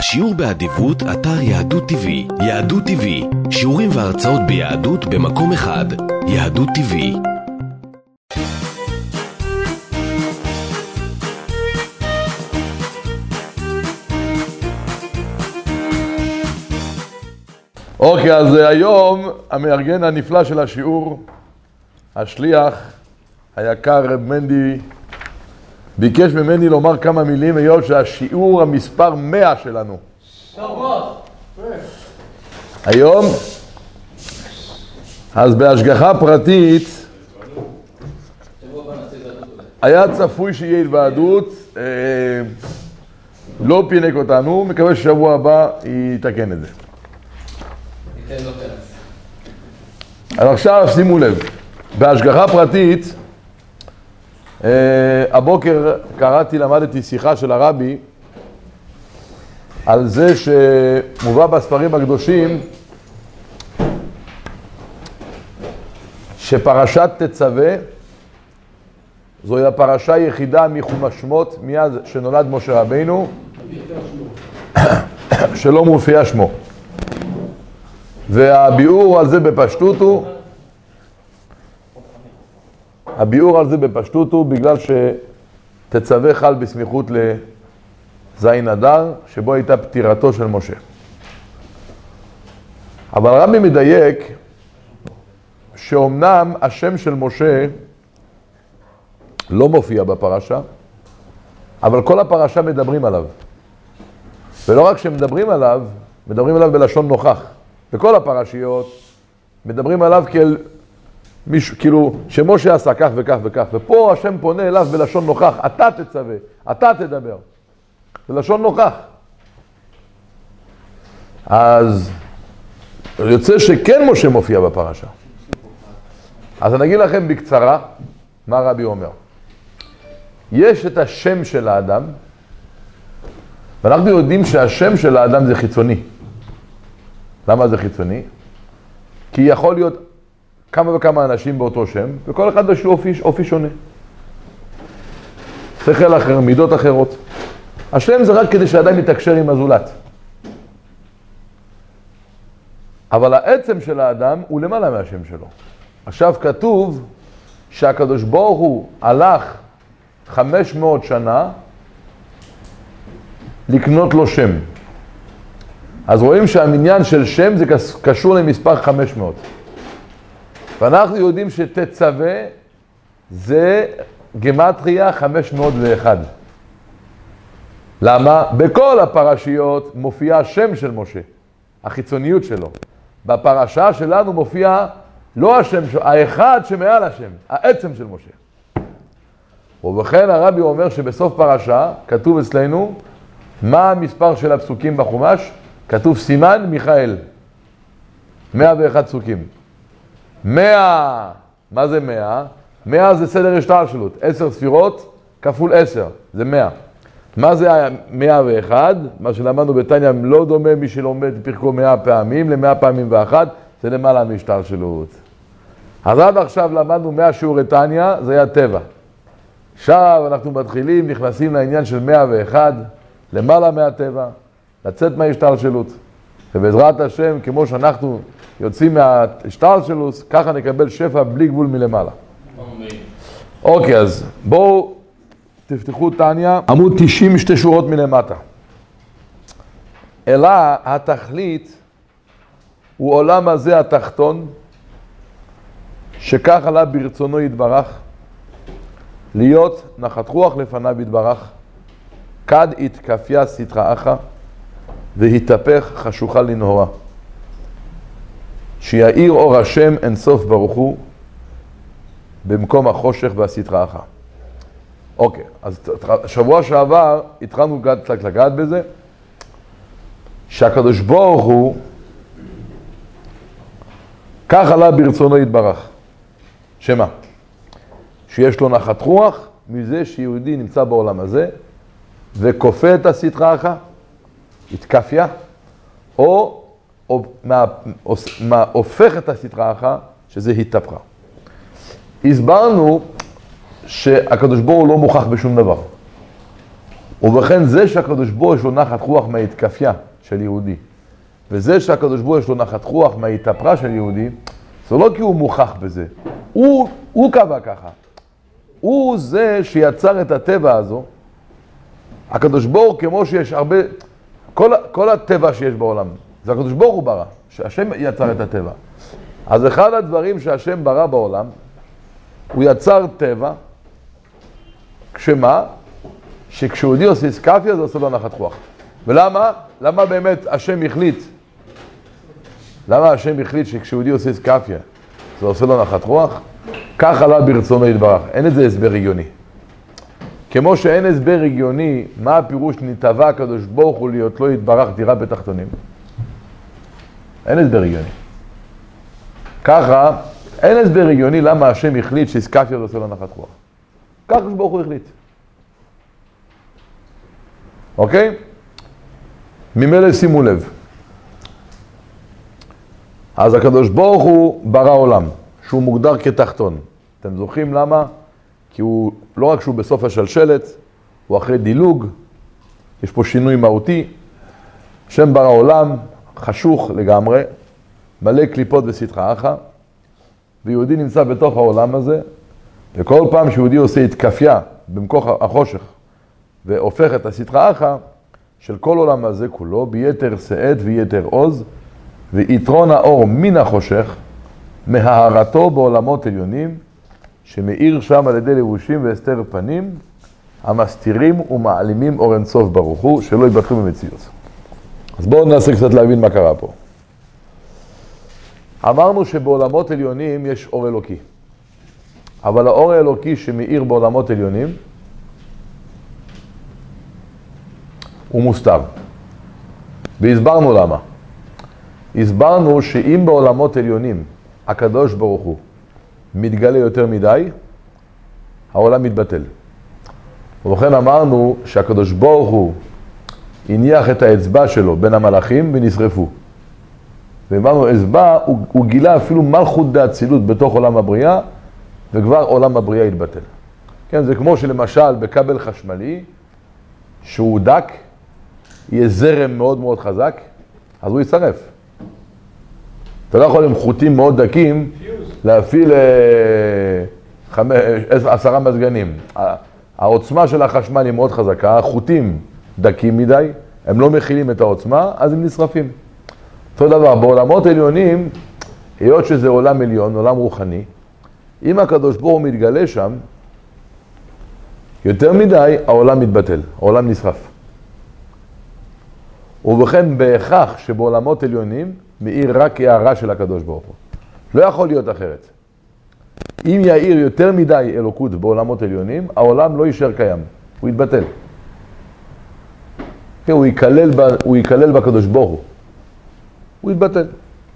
השיעור באדיבות, אתר יהדות TV. יהדות TV, שיעורים והרצאות ביהדות במקום אחד. יהדות TV. אוקיי, אז היום המארגן הנפלא של השיעור, השליח היקר רב מנדי, ביקש ממני לומר כמה מילים היות שהשיעור המספר 100 שלנו. היום, אז בהשגחה פרטית, היה צפוי שיהיה התוועדות, לא פינק אותנו, מקווה ששבוע הבא יתקן את זה. אז עכשיו שימו לב, בהשגחה פרטית, הבוקר למדתי שיחה של הרבי על זה שמובא בספרים הקדושים שפרשת תצווה זוהי הפרשה היחידה מחומש שמות מאז שנולד משה רבינו שלא מופיע שמו. והביאור על זה בפשטות הוא, בגלל שתצווה חל בסמיכות לזין אדר, שבו הייתה פטירתו של משה. אבל הרבי מדייק שאומנם השם של משה לא מופיע בפרשה, אבל כל הפרשה מדברים עליו. ולא רק שמדברים עליו, מדברים עליו בלשון נוכח. בכל הפרשיות מדברים עליו כאילו שמשה עשה כך וכך וכך, ופה השם פונה אליו בלשון נוכח, אתה תצווה, אתה תדבר, בלשון נוכח. אז יוצא שכן משה מופיע בפרשה. אז אני אגיד לכם בקצרה מה רבי אומר. יש את השם של האדם, ואנחנו יודעים שהשם של האדם זה חיצוני. למה זה חיצוני? כי יכול להיות כמה וכמה אנשים באותו שם, וכל אחד יש לו אופי שונה. שכל אחר, מידות אחרות. השם זה רק כדי שהאדם יתקשר עם הזולת. אבל העצם של האדם הוא למעלה מהשם שלו. עכשיו כתוב שהקדוש ברוך הוא הלך 500 שנה לקנות לו שם. אז רואים שהמניין של שם זה קשור למספר 500. ואנחנו יודעים שתצווה זה גמטריה 501. למה? בכל הפרשיות מופיע השם של משה, החיצוניות שלו. בפרשה שלנו מופיע לא השם, האחד שמעל השם, העצם של משה. ובכן הרבי אומר שבסוף פרשה כתוב אצלנו מה המספר של הפסוקים בחומש? כתוב סימן מיכאל, 101 פסוקים. 100, מה זה 100? 100 זה סדר השתלשלות, 10 ספירות כפול 10, זה 100. מה זה 101? מה שלמדנו בתניא, לא דומה מי שלומד פרקו 100 פעמים ל100 פעמים ואחת, זה למעלה מהשתלשלות. אז עד עכשיו למדנו 100 שיעורי תניא, זה היה טבע. עכשיו אנחנו מתחילים, נכנסים לעניין של 101, למעלה מהטבע, לצאת מההשתלשלות. ובעזרת השם, כמו שאנחנו יוצאים מההשתלשלות, ככה נקבל שפע בלי גבול מלמעלה. אוקיי, אז בואו תפתחו תניא, עמוד 90 שתי שורות מלמטה. אלא התכלית הוא עולם הזה התחתון, שכך עלה ברצונו יתברך, להיות נחת רוח לפניו יתברך, כד התכפיה סטרא אחא, והתהפך חשוכה לנהורה. שיאיר אור השם אין סוף ברוך הוא, במקום החושך והסטרא אחא. אוקיי, אז שבוע שעבר התחלנו קצת לגעת בזה, שהקדוש ברוך הוא, כך עלה ברצונו יתברך. שמה? שיש לו נחת רוח מזה שיהודי נמצא בעולם הזה, וכופה את הסטרא אחא, התכפיה, או הופך את הסטרא אחא, שזה התהפכה. הסברנו שהקדוש ברוך הוא לא מוכח בשום דבר. ובכן זה שהקדוש ברוך יש לו נחת רוח מההתקפיה של יהודי, וזה שהקדוש ברוך יש לו נחת רוח מההתאפרה של יהודי, זה לא כי הוא מוכח בזה, הוא קבע ככה. הוא זה שיצר את הטבע הזו. הקדוש ברוך כמו שיש הרבה, כל הטבע שיש בעולם, זה הקדוש ברוך הוא ברא, שהשם יצר את הטבע. אז אחד הדברים שהשם ברא בעולם, הוא יצר טבע, כשמה? שכשיהודי עושה איסקפיה זה עושה לו נחת רוח. ולמה? למה באמת השם החליט? למה השם החליט שכשיהודי עושה איסקפיה זה עושה לו נחת רוח? כך עלה ברצונו יתברך. אין איזה הסבר הגיוני. כמו שאין הסבר הגיוני, מה הפירוש נתבע הקדוש ברוך הוא להיות לא יתברך דירה בתחתונים? אין הסבר הגיוני. ככה, אין הסבר הגיוני למה השם החליט שאיסקפיה זה עושה לו נחת רוח. כך הקדוש ברוך הוא החליט. אוקיי? ממילא שימו לב. אז הקדוש ברוך הוא ברא עולם, שהוא מוגדר כתחתון. אתם זוכרים למה? כי הוא, לא רק שהוא בסוף השלשלת, הוא אחרי דילוג, יש פה שינוי מהותי. השם ברא עולם, חשוך לגמרי, מלא קליפות וסטרא אחא, ויהודי נמצא בתוך העולם הזה, וכל פעם שיהודי עושה התקפיה במקום החושך, והופך את הסטרא אחא של כל עולם הזה כולו, ביתר שאת ויתר עוז, ויתרון האור מן החושך, מהארתו בעולמות עליונים, שמאיר שם על ידי לבושים והסתר פנים, המסתירים ומעלימים אור אין סוף ברוך הוא, שלא יבטחו במציאות. אז בואו ננסה קצת להבין מה קרה פה. אמרנו שבעולמות עליונים יש אור אלוקי. אבל האור האלוקי שמאיר בעולמות עליונים, הוא מוסתר. והסברנו למה. הסברנו שאם בעולמות עליונים הקדוש ברוך הוא מתגלה יותר מדי, העולם מתבטל. ובכן אמרנו שהקדוש ברוך הוא הניח את האצבע שלו בין המלאכים ונשרפו. ואמרנו, אצבע הוא גילה אפילו מלכות דאצילות בתוך עולם הבריאה, וכבר עולם הבריאה התבטל. כן, זה כמו שלמשל בכבל חשמלי, שהוא דק, יהיה זרם מאוד מאוד חזק, אז הוא ישרף. אתה לא יכול עם חוטים מאוד דקים להפעיל 10 מזגנים. העוצמה של החשמל היא מאוד חזקה, החוטים דקים מדי, הם לא מכילים את העוצמה, אז הם נשרפים. אותו דבר, בעולמות עליונים, היות שזה עולם עליון, עולם רוחני, אם הקדוש ברוך הוא מתגלה שם, יותר מדי העולם מתבטל, העולם נשרף. ובכן בהכרח שבעולמות עליונים מאיר רק הערה של הקדוש ברוך הוא. לא יכול להיות אחרת. אם יאיר יותר מדי אלוקות בעולמות עליונים, העולם לא יישאר קיים, הוא יתבטל. הוא ייכלל בקדוש ברוך הוא. הוא יתבטל.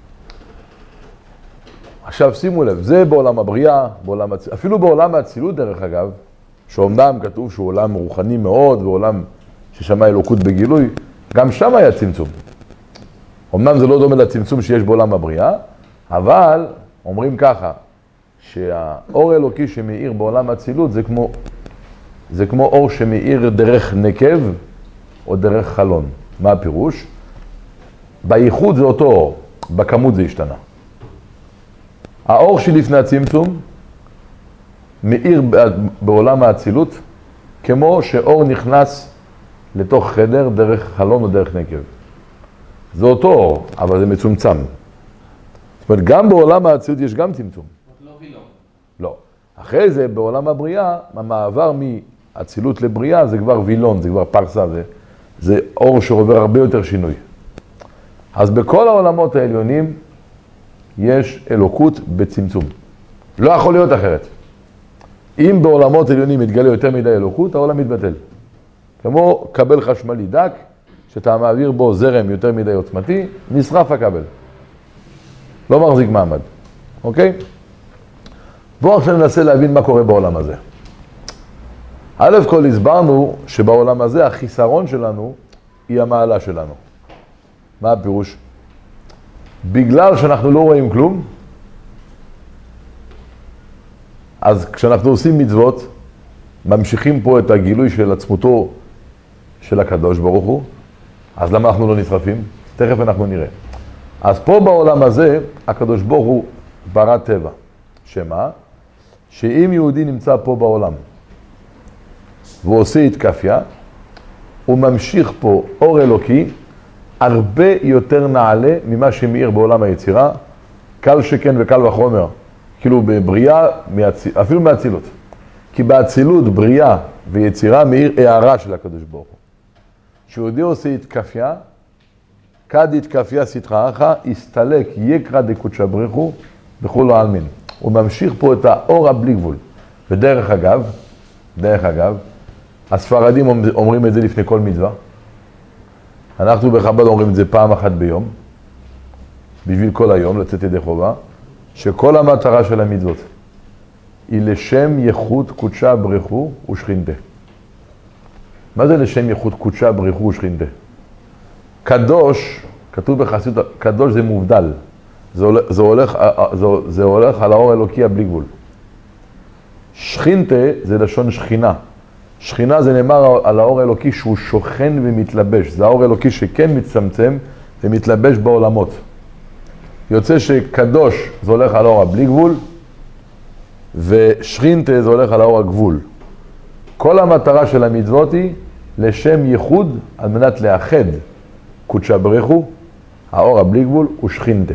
עכשיו שימו לב, זה בעולם הבריאה, אפילו בעולם האצילות דרך אגב, שאומנם כתוב שהוא עולם רוחני מאוד, ועולם ששמע אלוקות בגילוי, גם שם היה צמצום. אמנם זה לא דומה לצמצום שיש בעולם הבריאה, אבל אומרים ככה, שהאור האלוקי שמאיר בעולם האצילות זה כמו אור שמאיר דרך נקב או דרך חלון. מה הפירוש? בייחוד זה אותו אור, בכמות זה השתנה. האור שלפני הצמצום מאיר בעולם האצילות כמו שאור נכנס לתוך חדר דרך חלון או דרך נקב. זה אותו אור, אבל זה מצומצם. זאת אומרת, גם בעולם האצילות יש גם צמצום. לא וילון. לא. אחרי זה, בעולם הבריאה, המעבר מאצילות לבריאה זה כבר וילון, זה כבר פרסה, זה אור שעובר הרבה יותר שינוי. אז בכל העולמות העליונים יש אלוקות בצמצום. לא יכול להיות אחרת. אם בעולמות עליונים מתגלה יותר מדי אלוקות, העולם מתבטל. כמו כבל חשמלי דק, שאתה מעביר בו זרם יותר מדי עוצמתי, נשרף הכבל. לא מחזיק מעמד. אוקיי? בואו עכשיו ננסה להבין מה קורה בעולם הזה. א' כל הסברנו שבעולם הזה החיסרון שלנו היא המעלה שלנו. מה הפירוש? בגלל שאנחנו לא רואים כלום, אז כשאנחנו עושים מצוות, ממשיכים פה את הגילוי של עצמותו של הקדוש ברוך הוא, אז למה אנחנו לא נשרפים? תכף אנחנו נראה. אז פה בעולם הזה, הקדוש ברוך הוא ברא טבע. שמה? שאם יהודי נמצא פה בעולם, והוא עושה התקפיה, הוא ממשיך פה אור אלוקי, הרבה יותר נעלה ממה שמאיר בעולם היצירה, קל שכן וקל וחומר, כאילו בבריאה, אפילו מהצילות. כי באצילות, בריאה ויצירה מאיר הערה של הקדוש ברוך הוא. כשיהודי עושה התקפיה, כד התקפיה סטראך, הסתלק יקרא דקודשא בריך הוא בכולו העלמין. הוא ממשיך פה את האור הבלי גבול. ודרך אגב, הספרדים אומרים את זה לפני כל מצווה. אנחנו בחב"ד אומרים את זה פעם אחת ביום, בשביל כל היום, לצאת ידי חובה, שכל המטרה של המצוות היא לשם ייחוד קודשא בריך הוא ושכינתה. מה זה לשם ייחוד קודשא בריך הוא ושכינתה? קדוש, כתוב בחסידות, קדוש זה מובדל. זה הולך על האור האלוקי הבלי גבול. שכינתה זה לשון שכינה. שכינה זה נאמר על האור האלוקי שהוא שוכן ומתלבש. זה האור האלוקי שכן מצטמצם ומתלבש בעולמות. יוצא שקדוש זה הולך על האור הבלי גבול, ושכינתה זה הולך על האור הגבול. כל המטרה של המצוות היא לשם ייחוד על מנת לאחד קודשא בריך הוא, האור הבלי גבול ושכינתה.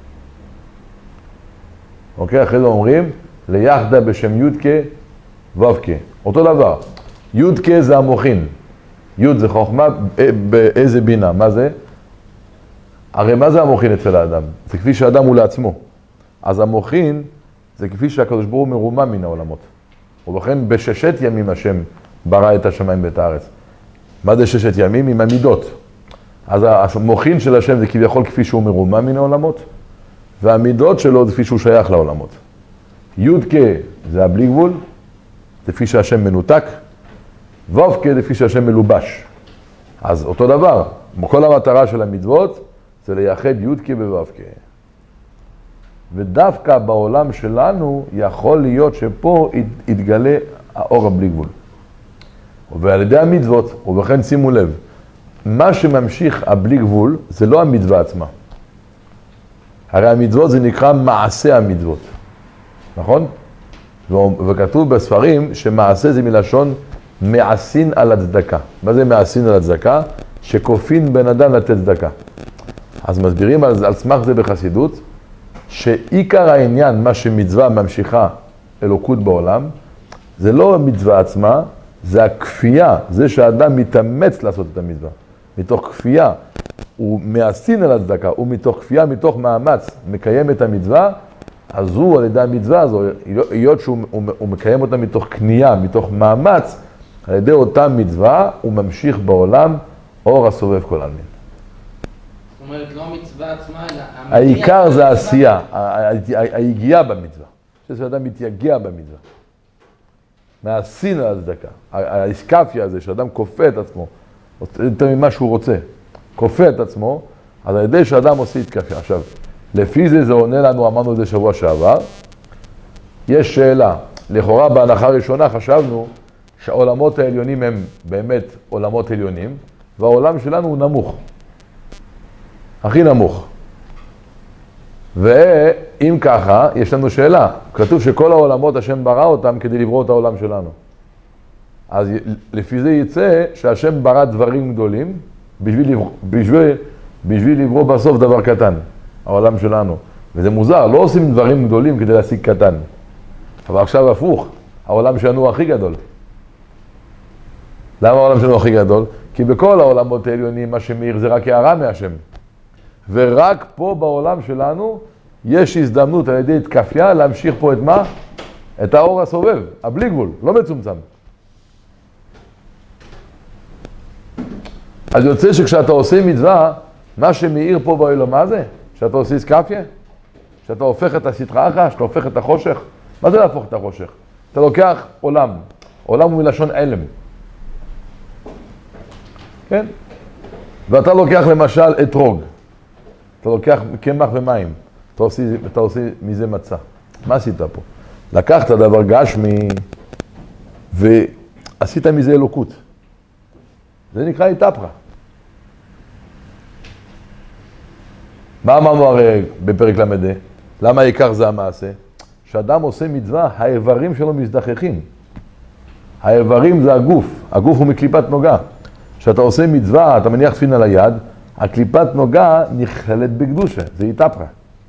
אוקיי? אחרי זה אומרים ליחדה בשם יודקה וובקה. אותו דבר. יודקה זה המוחין. יוד זה חוכמה, באיזה בינה. מה זה? הרי מה זה המוחין אצל האדם? זה כפי שהאדם הוא לעצמו. אז המוחין זה כפי שהקדוש ברוך הוא מרומם מן העולמות. ובכן בששת ימים השם ברא את השמיים ואת הארץ. מה זה ששת ימים? עם המידות. אז המוחין של השם זה כביכול כפי שהוא מרומם מן העולמות, והמידות שלו זה כפי שהוא שייך לעולמות. יודקה זה הבלי גבול, זה כפי שהשם מנותק, וובקה זה כפי שהשם מלובש. אז אותו דבר, כל המטרה של המצוות זה לייחד יודקה ווובקה. ודווקא בעולם שלנו יכול להיות שפה יתגלה האור הבלי גבול. ועל ידי המצוות, ובכן שימו לב, מה שממשיך הבלי גבול זה לא המצווה עצמה. הרי המצוות זה נקרא מעשה המצוות, נכון? וכתוב בספרים שמעשה זה מלשון מעשין על הצדקה. מה זה מעשין על הצדקה? שכופין בן אדם לתת צדקה. אז מסבירים על סמך זה בחסידות, שעיקר העניין, מה שמצווה ממשיכה אלוקות בעולם, זה לא המצווה עצמה, זה הכפייה, זה שהאדם מתאמץ לעשות את המצווה. מתוך כפייה, הוא מעשין על הצדקה, הוא מתוך כפייה, מתוך מאמץ, מקיים את המצווה, אז הוא על ידי המצווה הזו, היות שהוא מקיים אותה מתוך קנייה, מתוך מאמץ, על ידי אותה מצווה, הוא ממשיך בעולם אור הסובב כל עלמין. זאת אומרת, לא המצווה עצמה, אלא... העיקר זה העשייה, היגיעה במצווה. שאדם מתייגע במצווה. מעשין על הצדקה. האסקפיה הזה, שאדם כופה את עצמו, יותר ממה שהוא רוצה, כופה את עצמו, אז על ידי שאדם עושה התקפיה. עכשיו, לפי זה עונה לנו, אמרנו את זה שבוע שעבר, יש שאלה. לכאורה בהנחה ראשונה חשבנו שהעולמות העליונים הם באמת עולמות עליונים, והעולם שלנו הוא נמוך. הכי נמוך. ואם ככה, יש לנו שאלה. כתוב שכל העולמות השם ברא אותם כדי לברוא את העולם שלנו. אז לפי זה יצא שהשם ברא דברים גדולים בשביל לברוא בסוף דבר קטן, העולם שלנו. וזה מוזר, לא עושים דברים גדולים כדי להשיג קטן. אבל עכשיו הפוך, העולם שלנו הוא הכי גדול. למה העולם שלנו הכי גדול? כי בכל העולמות העליונים מה שמאיר זה רק הערה מהשם. ורק פה בעולם שלנו יש הזדמנות על ידי התקפיה להמשיך פה את מה? את האור הסובב, הבלי גבול, לא מצומצם. אז יוצא שכשאתה עושה מצווה, מה שמאיר פה בעולם, מה זה? שאתה עושה התקפיה? שאתה הופך את הסטראך, שאתה הופך את החושך? מה זה להפוך את החושך? אתה לוקח עולם, עולם הוא מלשון אלם. כן? ואתה לוקח למשל אתרוג. אתה לוקח קמח ומים, אתה עושה מזה מצה. מה עשית פה? לקחת דבר גשמי ועשית מזה אלוקות. זה נקרא איתפרא. מה אמרנו הרי בפרק למדה? למה העיקר זה המעשה? כשאדם עושה מצווה, האיברים שלו מזדחכים. האיברים זה הגוף, הגוף הוא מקליפת נוגה. כשאתה עושה מצווה, אתה מניח תפילין על היד, הקליפת נוגה נכללת בקדושה, זה איתפרא.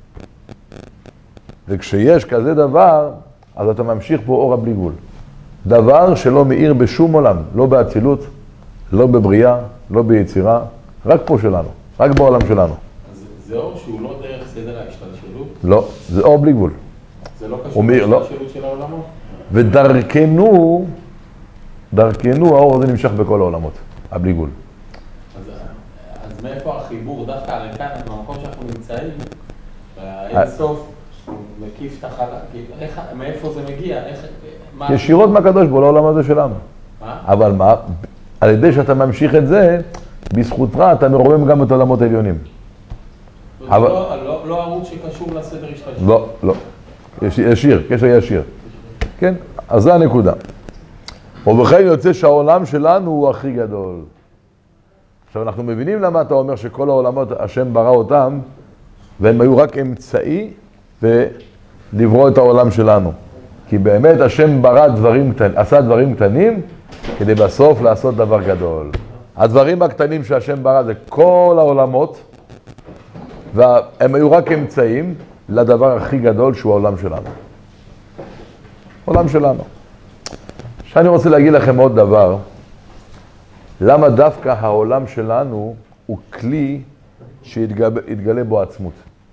וכשיש כזה דבר, אז אתה ממשיך פה אורה בלי גבול. דבר שלא מאיר בשום עולם, לא באצילות, לא בבריאה, לא ביצירה, רק פה שלנו, רק בעולם שלנו. אז זה אור שהוא לא דרך סדר ההשתלשלות? לא, זה אור בלי גבול. זה לא קשור להשתלשלות של העולמות? ודרכנו, האור הזה נמשך בכל העולמות, הבלי גבול. אז מאיפה החיבור דווקא על כאן, במקום שאנחנו נמצאים, אין סוף, שהוא מקיף את החלק, מאיפה זה מגיע? ישירות מהקדוש בו לעולם הזה שלנו. אבל מה? על ידי שאתה ממשיך את זה, בזכותך אתה מרומם גם את העולמות העליונים. לא ערוץ שקשור לסדר השתלשלות? לא. ישיר, קשר ישיר. כן? אז זה הנקודה. ובכן יוצא שהעולם שלנו הוא הכי גדול. עכשיו אנחנו מבינים למה אתה אומר שכל העולמות השם ברא אותם, והם היו רק אמצעי ולברוא את העולם שלנו. כי באמת השם ברא עשה דברים קטנים, כדי בסוף לעשות דבר גדול. הדברים הקטנים שהשם ברא זה כל העולמות, והם היו רק אמצעים לדבר הכי גדול שהוא העולם שלנו. עולם שלנו. שאני רוצה להגיד לכם עוד דבר, למה דווקא העולם שלנו הוא כלי שיתגלה בו עצמות.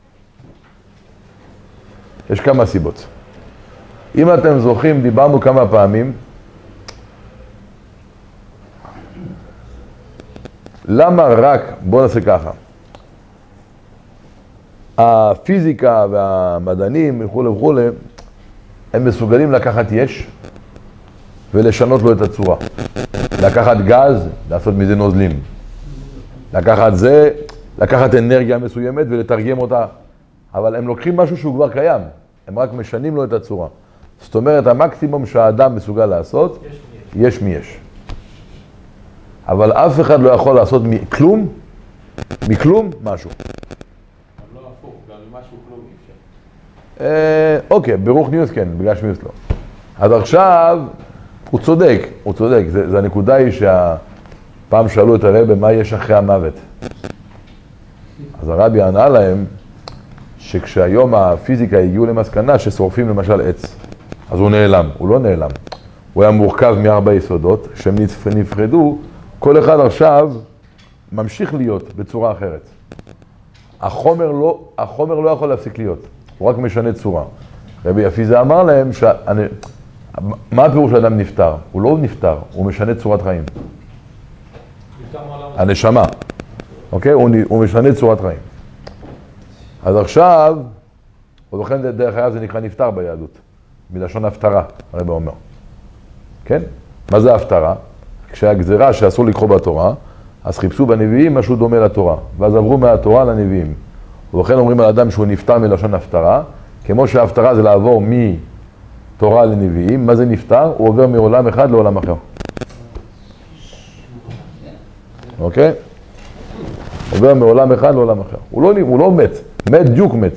יש כמה סיבות. אם אתם זוכרים, דיברנו כמה פעמים, למה רק, בואו נעשה ככה, הפיזיקה והמדענים וכו', הם מסוגלים לקחת יש ולשנות לו את הצורה. לקחת גז, לעשות מזה נוזלים. לקחת אנרגיה מסוימת ולתרגם אותה. אבל הם לוקחים משהו שהוא כבר קיים, הם רק משנים לו את הצורה. זאת אומרת, המקסימום שהאדם מסוגל לעשות, יש מי יש. אבל אף אחד לא יכול לעשות מכלום משהו. לא הפוך, גם ממשהו כלום אי אפשר. אוקיי, ברוך ניוס כן, בגלל שמיוס לא. אז עכשיו, הוא צודק. זה הנקודה היא שהפעם שאלו את הרב, מה יש אחרי המוות? אז הרבי ענה להם, שכשהיום הפיזיקה הגיעו למסקנה ששורפים למשל עץ, אז הוא נעלם, הוא לא נעלם. הוא היה מורכב מ4 יסודות, שהם נפרדו, כל אחד עכשיו ממשיך להיות בצורה אחרת. החומר לא יכול להפסיק להיות, הוא רק משנה צורה. רבי יפיזה אמר להם, מה הפירוש שאדם נפטר? הוא לא נפטר, הוא משנה צורת חיים. הנשמה, אוקיי? הוא משנה צורת חיים. אז עכשיו, ולכן דרך אגב זה נקרא נפטר ביהדות, מלשון הפטרה, הרב אומר. כן? מה זה הפטרה? כשהגזרה שאסור לקרוא בתורה, אז חיפשו בנביאים משהו דומה לתורה, ואז עברו מהתורה לנביאים. ולכן אומרים על אדם שהוא נפטר מלשון הפטרה, כמו שההפטרה זה לעבור מתורה לנביאים, מה זה נפטר? הוא עובר מעולם אחד לעולם אחר. אוקיי? עובר מעולם אחד לעולם אחר. הוא לא מת דיוק מת.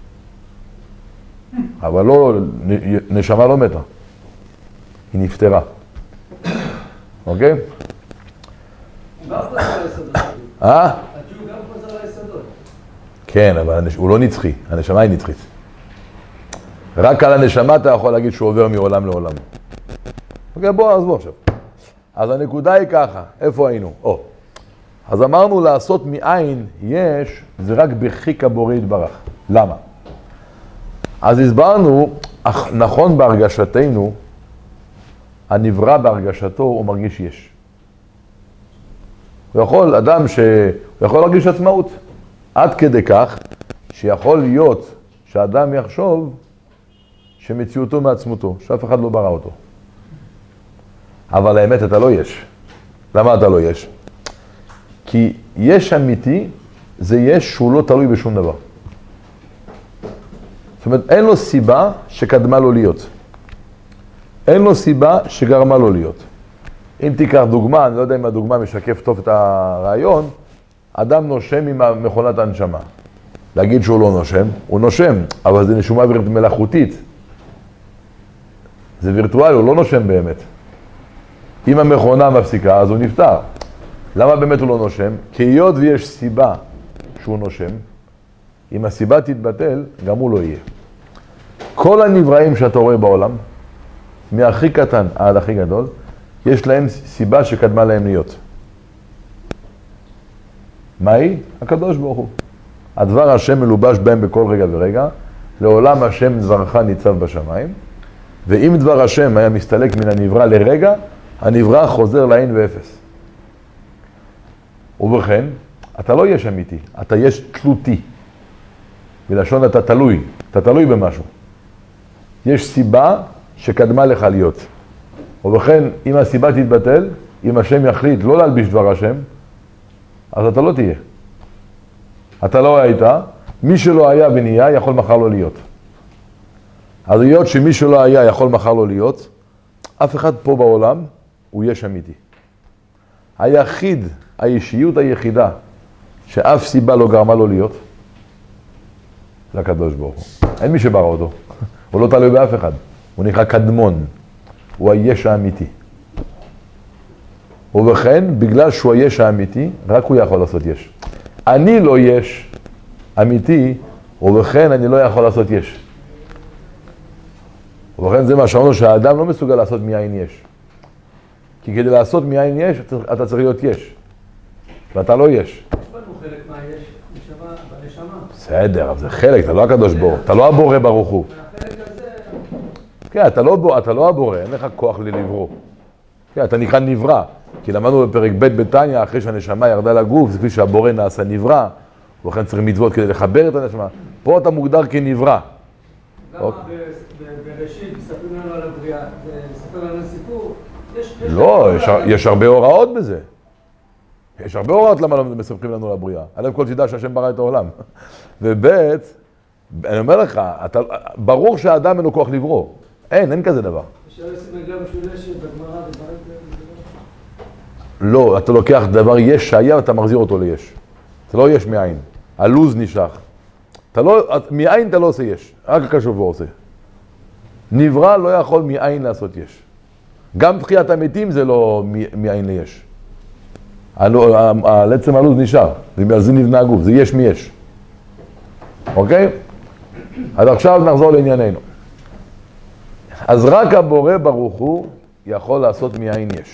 אבל לא, נשמה לא מתה. היא נפטרה. אוקיי? הוא גם חוזר ליסודות. הוא גם חוזר ליסודות. כן, אבל הוא לא נצחי. הנשמה היא נצחית. רק על הנשמה אתה יכול להגיד שהוא עובר מעולם לעולם. אוקיי, בוא, עזבו עכשיו. אז הנקודה היא ככה, איפה היינו? אז אמרנו לעשות מאין יש, זה רק בחיק הבורא יתברך. למה? אז הסברנו, נכון בהרגשתנו, הנברא בהרגשתו הוא מרגיש יש. הוא יכול, אדם שהוא יכול להרגיש עצמאות, עד כדי כך שיכול להיות שאדם יחשוב שמציאותו מעצמותו, שאף אחד לא ברא אותו. אבל האמת אתה לא יש. למה אתה לא יש? כי יש אמיתי, זה יש שהוא לא תלוי בשום דבר. זאת אומרת, אין לו סיבה שקדמה לו להיות. אין לו סיבה שגרמה לו להיות. אם תיקח דוגמה, אני לא יודע אם הדוגמה משקף טוב את הרעיון, אדם נושם עם מכונת הנשמה. להגיד שהוא לא נושם, הוא נושם, אבל זה נשומה מלאכותית. זה וירטואלי, הוא לא נושם באמת. אם המכונה מפסיקה, אז הוא נפטר. למה באמת הוא לא נושם? כי היות ויש סיבה שהוא נושם, אם הסיבה תתבטל, גם הוא לא יהיה. כל הנבראים שאתה רואה בעולם, מהכי קטן עד הכי גדול, יש להם סיבה שקדמה להם להיות. מה היא? הקדוש ברוך הוא. הדבר השם מלובש בהם בכל רגע ורגע, לעולם השם דברך ניצב בשמיים, ואם דבר השם היה מסתלק מן הנברא לרגע, הנברא חוזר לעין ואפס. ובכן, אתה לא יש אמיתי, אתה יש תלותי. בלשון אתה תלוי במשהו. יש סיבה שקדמה לך להיות. ובכן, אם הסיבה תתבטל, אם השם יחליט לא להלביש דבר השם, אז אתה לא תהיה. אתה לא היית, מי שלא היה ונהיה יכול מחר לא להיות. אז היות שמי שלא היה יכול מחר לא להיות, אף אחד פה בעולם הוא יש אמיתי. היחיד, האישיות היחידה, שאף סיבה לא גרמה לו להיות, לקדוש ברוך הוא. אין מי שברא אותו. הוא לא תלוי באף אחד. הוא נקרא קדמון. הוא היש האמיתי. ובכן, בגלל שהוא היש האמיתי, רק הוא יכול לעשות יש. אני לא יש אמיתי, ובכן אני לא יכול לעשות יש. ובכן זה מה שאמרנו שהאדם לא מסוגל לעשות מאין יש. כי כדי לעשות מאין יש, אתה צריך להיות יש. ואתה לא יש. יש לנו חלק מה יש, בנשמה. בסדר, אבל זה חלק, אתה לא הקדוש ברוך. אתה לא הבורא ברוך הוא. והחלק הזה... כן, אתה לא הבורא, אין לך כוח לברוא. כן, אתה נקרא נברא. כי למדנו בפרק ב' בתניא, אחרי שהנשמה ירדה לגוף, זה כפי שהבורא נעשה נברא, ולכן צריך מצוות כדי לחבר את הנשמה. פה אתה מוגדר כנברא. למה בראשית מספרים לנו על הבריאה, מספר לנו סיפור? לא, יש הרבה הוראות בזה. יש הרבה הוראות למה לא מספרים לנו על הבריאה. א' כל תדע שהשם ברא את העולם. וב' אני אומר לך, ברור שהאדם אין לו כוח לברוא. אין כזה דבר. אפשר לשים גם משולשת בגמרא ודברים כאלה? לא, אתה לוקח דבר יש שהיה ואתה מחזיר אותו ליש. זה לא יש מאין. הלוז נשך. מאין אתה לא עושה יש. רק הקשור הוא עושה. נברא לא יכול מאין לעשות יש. גם תחיית המתים זה לא מאין ליש. על עצם הלוז נשאר. זה נבנה הגוף. זה יש מיש. אוקיי? אז עכשיו נחזור לענייננו. אז רק הבורא ברוך הוא יכול לעשות מאין יש.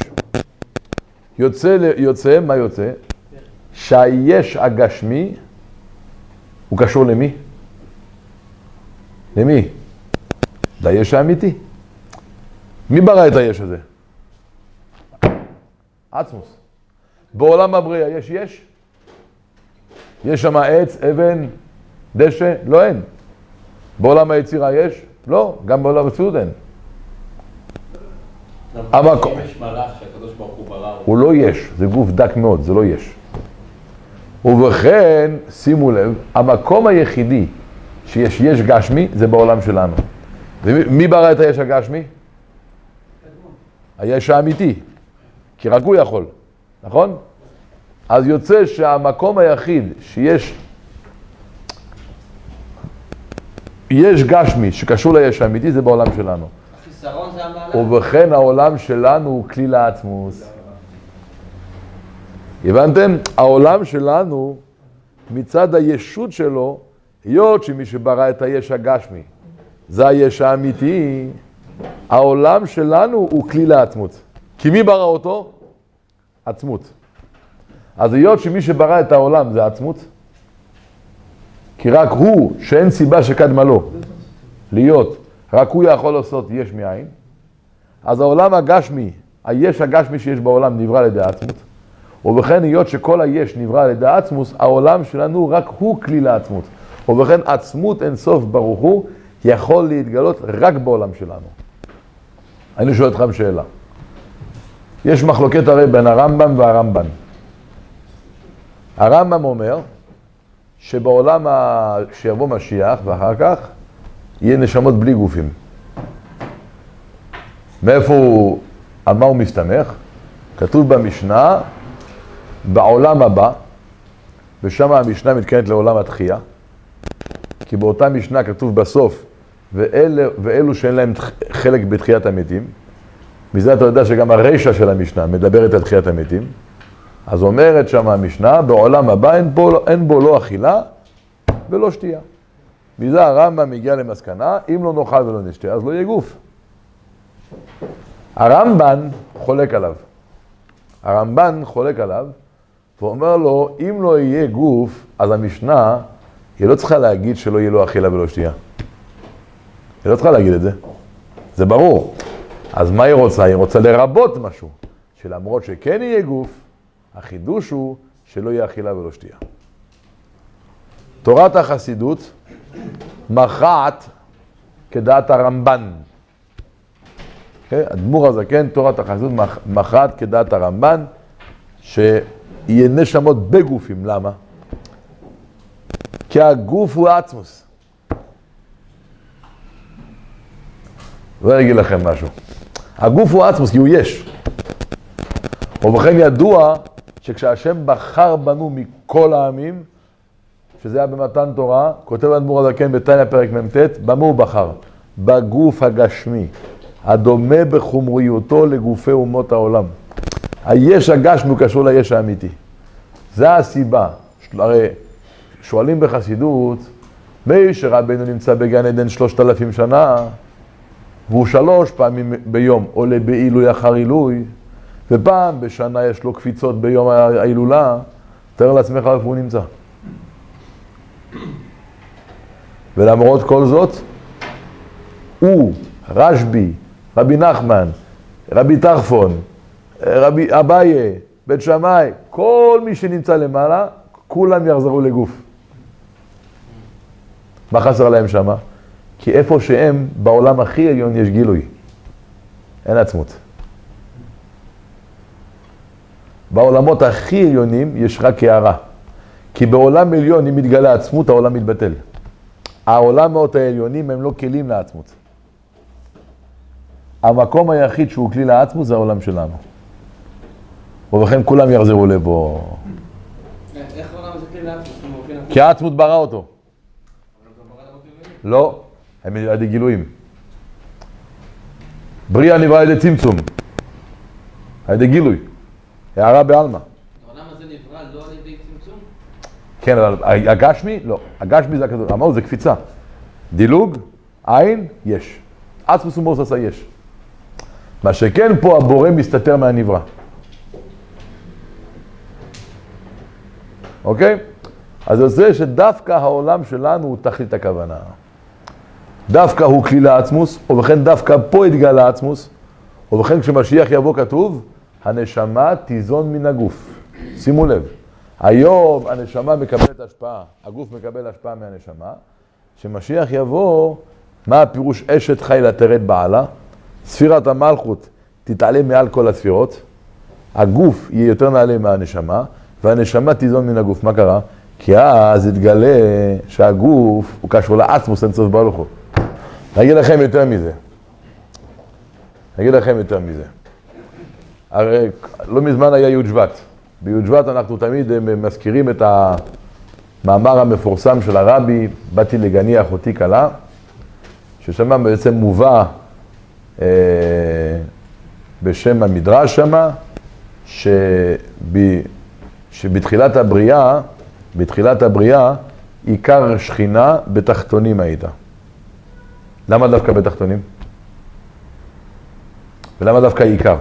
יוצא, מה יוצא? שהיש הגשמי הוא קשור למי? למי? ליש האמיתי. מי ברא את היש הזה? עצמוס. בעולם הבריאה יש? יש שם עץ, אבן, דשא? לא, אין. בעולם היצירה יש? לא, גם בעולם המציאות אין. אם יש מלאך שהקדוש ברוך הוא ברא הוא לא יש, זה גוף דק מאוד, זה לא יש. ובכן, שימו לב, המקום היחידי שיש יש גשמי זה בעולם שלנו. ומי ברא את היש הגשמי? היש האמיתי, כי רק הוא יכול, נכון? אז יוצא שהמקום היחיד שיש גשמי שקשור ליש האמיתי זה בעולם שלנו. החיסרון זה המעלה. ובכן העולם שלנו הוא כלי לעצמוס. הבנתם? העולם שלנו מצד הישות שלו, היות שמי שברא את היש הגשמי, זה היש האמיתי, העולם שלנו הוא כלי לעצמות. כי מי ברא אותו? עצמות. אז היות שמי שברא את העולם זה עצמות, כי רק הוא, שאין סיבה שקדמה לו, להיות, רק הוא יכול לעשות יש מאין, אז העולם הגשמי, היש הגשמי שיש בעולם נברא על ידי עצמות, ובכן היות שכל היש נברא על ידי עצמות, העולם שלנו רק הוא כלי לעצמות. ובכן עצמות אין סוף ברוך הוא יכול להתגלות רק בעולם שלנו. אני שואל אתכם שאלה. יש מחלוקת הרי בין הרמב"ם והרמב"ן. הרמב"ם אומר שבעולם שיבוא משיח ואחר כך יהיה נשמות בלי גופים. מאיפה הוא, על מה הוא מסתמך? כתוב במשנה, בעולם הבא, ושם המשנה מתכוונת לעולם התחייה, כי באותה משנה כתוב בסוף, ואלו שאין להם חלק בתחיית המתים, מזה אתה יודע שגם הרשע של המשנה מדברת על תחיית המתים, אז אומרת שם המשנה, בעולם הבא אין בו לא אכילה ולא שתייה. מזה הרמב"ם מגיע למסקנה, אם לא נאכל ולא נשתה, אז לא יהיה גוף. הרמב"ן חולק עליו, ואומר לו, אם לא יהיה גוף, אז המשנה, היא לא צריכה להגיד שלא יהיה לו אכילה ולא שתייה. היא לא צריכה להגיד את זה. זה ברור. אז מה היא רוצה? היא רוצה לרבות משהו, שלמרות שכן יהיה גוף, החידוש הוא שלא יהיה אכילה ולא שתייה. תורת החסידות מכרעת כדעת הרמב"ן. הדמור הזה, כן, תורת החסידות מכרעת כדעת הרמב"ן, שיהיה נשמות בגופים. למה? כי הגוף הוא עצמוס. ואני אגיד לכם משהו. הגוף הוא עצמוס, כי הוא יש. ובכן ידוע שכשהשם בחר בנו מכל העמים, שזה היה במתן תורה, כותב האדמו"ר הזקן בתניא פרק מ"ט, במה הוא בחר? בגוף הגשמי, הדומה בחומריותו לגופי אומות העולם. היש הגשמי הוא קשור ליש האמיתי. זה הסיבה. הרי שואלים בחסידות, מי שרבנו נמצא בגן עדן 3,000 שנה, והוא 3 פעמים ביום עולה בעילוי אחר עילוי, ופעם בשנה יש לו קפיצות ביום ההילולה, תאר לעצמך איפה הוא נמצא. ולמרות כל זאת, הוא, רשב"י, רבי נחמן, רבי טרפון, רבי אביי, בית שמאי, כל מי שנמצא למעלה, כולם יחזרו לגוף. מה חסר להם שמה? כי איפה שהם, בעולם הכי עליון יש גילוי. אין עצמות. בעולמות הכי עליונים יש רק הערה. כי בעולם עליון, אם מתגלה עצמות, העולם מתבטל. העולמות העליונים הם לא כלים לעצמות. המקום היחיד שהוא כלי לעצמות זה העולם שלנו. ובכן כולם יחזרו לבו. איך העולם זה כלי לעצמות? כי העצמות ברא אותו. לא, הם על ידי גילויים. בריאה נברא על ידי צמצום. על ידי גילוי. הערה בעלמא. העולם הזה נברא לא על ידי צמצום? כן, אבל הגשמי? לא. הגשמי זה הכדור. אמרו, זה קפיצה. דילוג, עין, יש. עצמוס ומוס עשה יש. מה שכן פה הבורא מסתתר מהנברא. אוקיי? אז זה שדווקא העולם שלנו הוא תכלית הכוונה. דווקא הוא כלי לעצמוס, ובכן דווקא פה התגלה עצמוס, ובכן כשמשיח יבוא כתוב, הנשמה תיזון מן הגוף. שימו לב, היום הנשמה מקבלת השפעה, הגוף מקבל השפעה מהנשמה, כשמשיח יבוא, מה הפירוש אשת חיל תרד בעלה? ספירת המלכות תתעלה מעל כל הספירות, הגוף יהיה יותר נעלה מהנשמה, והנשמה תיזון מן הגוף. מה קרה? כי אז התגלה שהגוף הוא קשור לעצמוס אין סוף ברוך הוא. אני אגיד לכם יותר מזה. הרי לא מזמן היה י' שבט. בי' שבט אנחנו תמיד מזכירים את המאמר המפורסם של הרבי, באתי לגני אחותי כלה, ששם בעצם מובא בשם המדרש שמה, שבתחילת הבריאה, עיקר שכינה בתחתונים הייתה. למה דווקא בתחתונים? ולמה דווקא עיקר?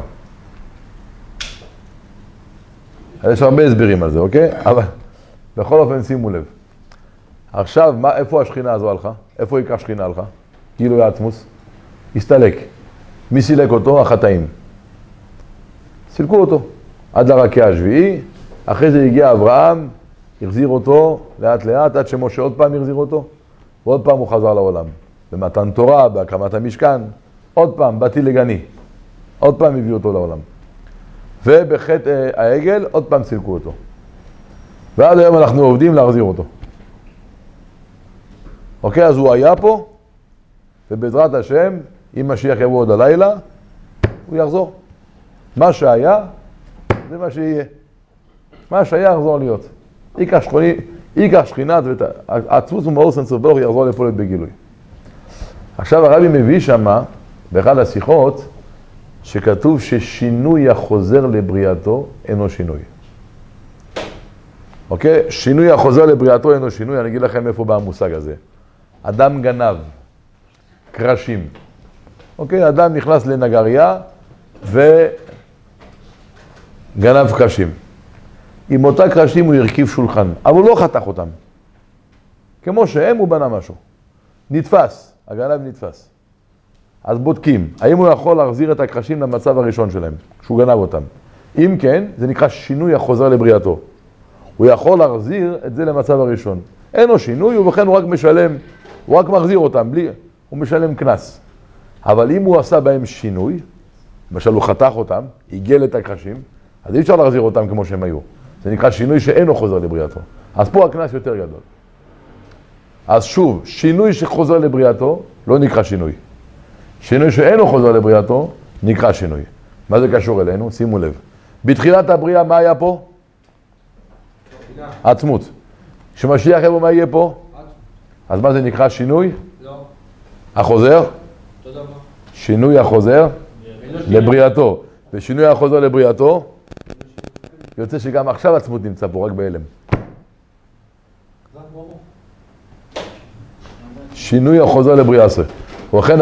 יש הרבה הסברים על זה, אוקיי? אבל בכל אופן שימו לב. עכשיו, איפה השכינה הזו הלכה? איפה עיקר שכינה הלכה? גילוי העצמוס. הסתלק. מי סילק אותו? החטאים. סילקו אותו. עד לרקיע השביעי. אחרי זה הגיע אברהם, החזיר אותו לאט לאט, עד שמשה עוד פעם החזיר אותו, ועוד פעם הוא חזר לעולם. במתן תורה, בהקמת המשכן, עוד פעם, באתי לגני. עוד פעם הביאו אותו לעולם. ובחטא העגל, עוד פעם סילקו אותו. ועד היום אנחנו עובדים להחזיר אותו. אוקיי, אז הוא היה פה, ובעזרת השם, אם משיח יבוא עוד הלילה, הוא יחזור. מה שהיה, זה מה שיהיה. מה שהיה יחזור להיות. ייקח שכינת, העצמות ומאוס אינסוף ברוך יחזור לפה בגילוי. עכשיו הרבי מביא שמה, באחד השיחות, שכתוב ששינוי החוזר לבריאתו אינו שינוי. אוקיי? שינוי החוזר לבריאתו אינו שינוי, אני אגיד לכם איפה בא המושג הזה. אדם גנב, קרשים. אוקיי? אדם נכנס לנגריה וגנב קרשים. עם אותה קרשים הוא הרכיב שולחן, אבל הוא לא חתך אותם. כמו שהם הוא בנה משהו. נתפס, הגנב נתפס. אז בודקים, האם הוא יכול להחזיר את הקרשים למצב הראשון שלהם, שהוא גנב אותם. אם כן, זה נקרא שינוי החוזר לבריאתו. הוא יכול להחזיר את זה למצב הראשון. אין לו שינוי, ובכן הוא רק משלם, הוא רק מחזיר אותם, הוא משלם כנס. אבל אם הוא עשה בהם שינוי, למשל הוא חתך אותם, עיגל את הקרשים, אז אי אפשר להחזיר אותם כמו שהם היו. זה נקרא שינוי שאינו חוזר לבריאתו. אז פה הכנס יותר גדול. אז שוב, שינוי שחוזר לבריאתו לא נקרא שינוי. שינוי שאינו חוזר לבריאתו נקרא שינוי. מה זה קשור אלינו? שימו לב. בתחילת הבריאה מה היה פה? עצמות. כשמשיח יבוא מה יהיה פה? אז מה זה נקרא שינוי? לא. החוזר? תודה רבה. שינוי החוזר לבריאתו. ושינוי החוזר לבריאתו יוצא שגם עכשיו עצמות נמצא פה, רק בהלם. שינוי החוזר לבריאתו. ולכן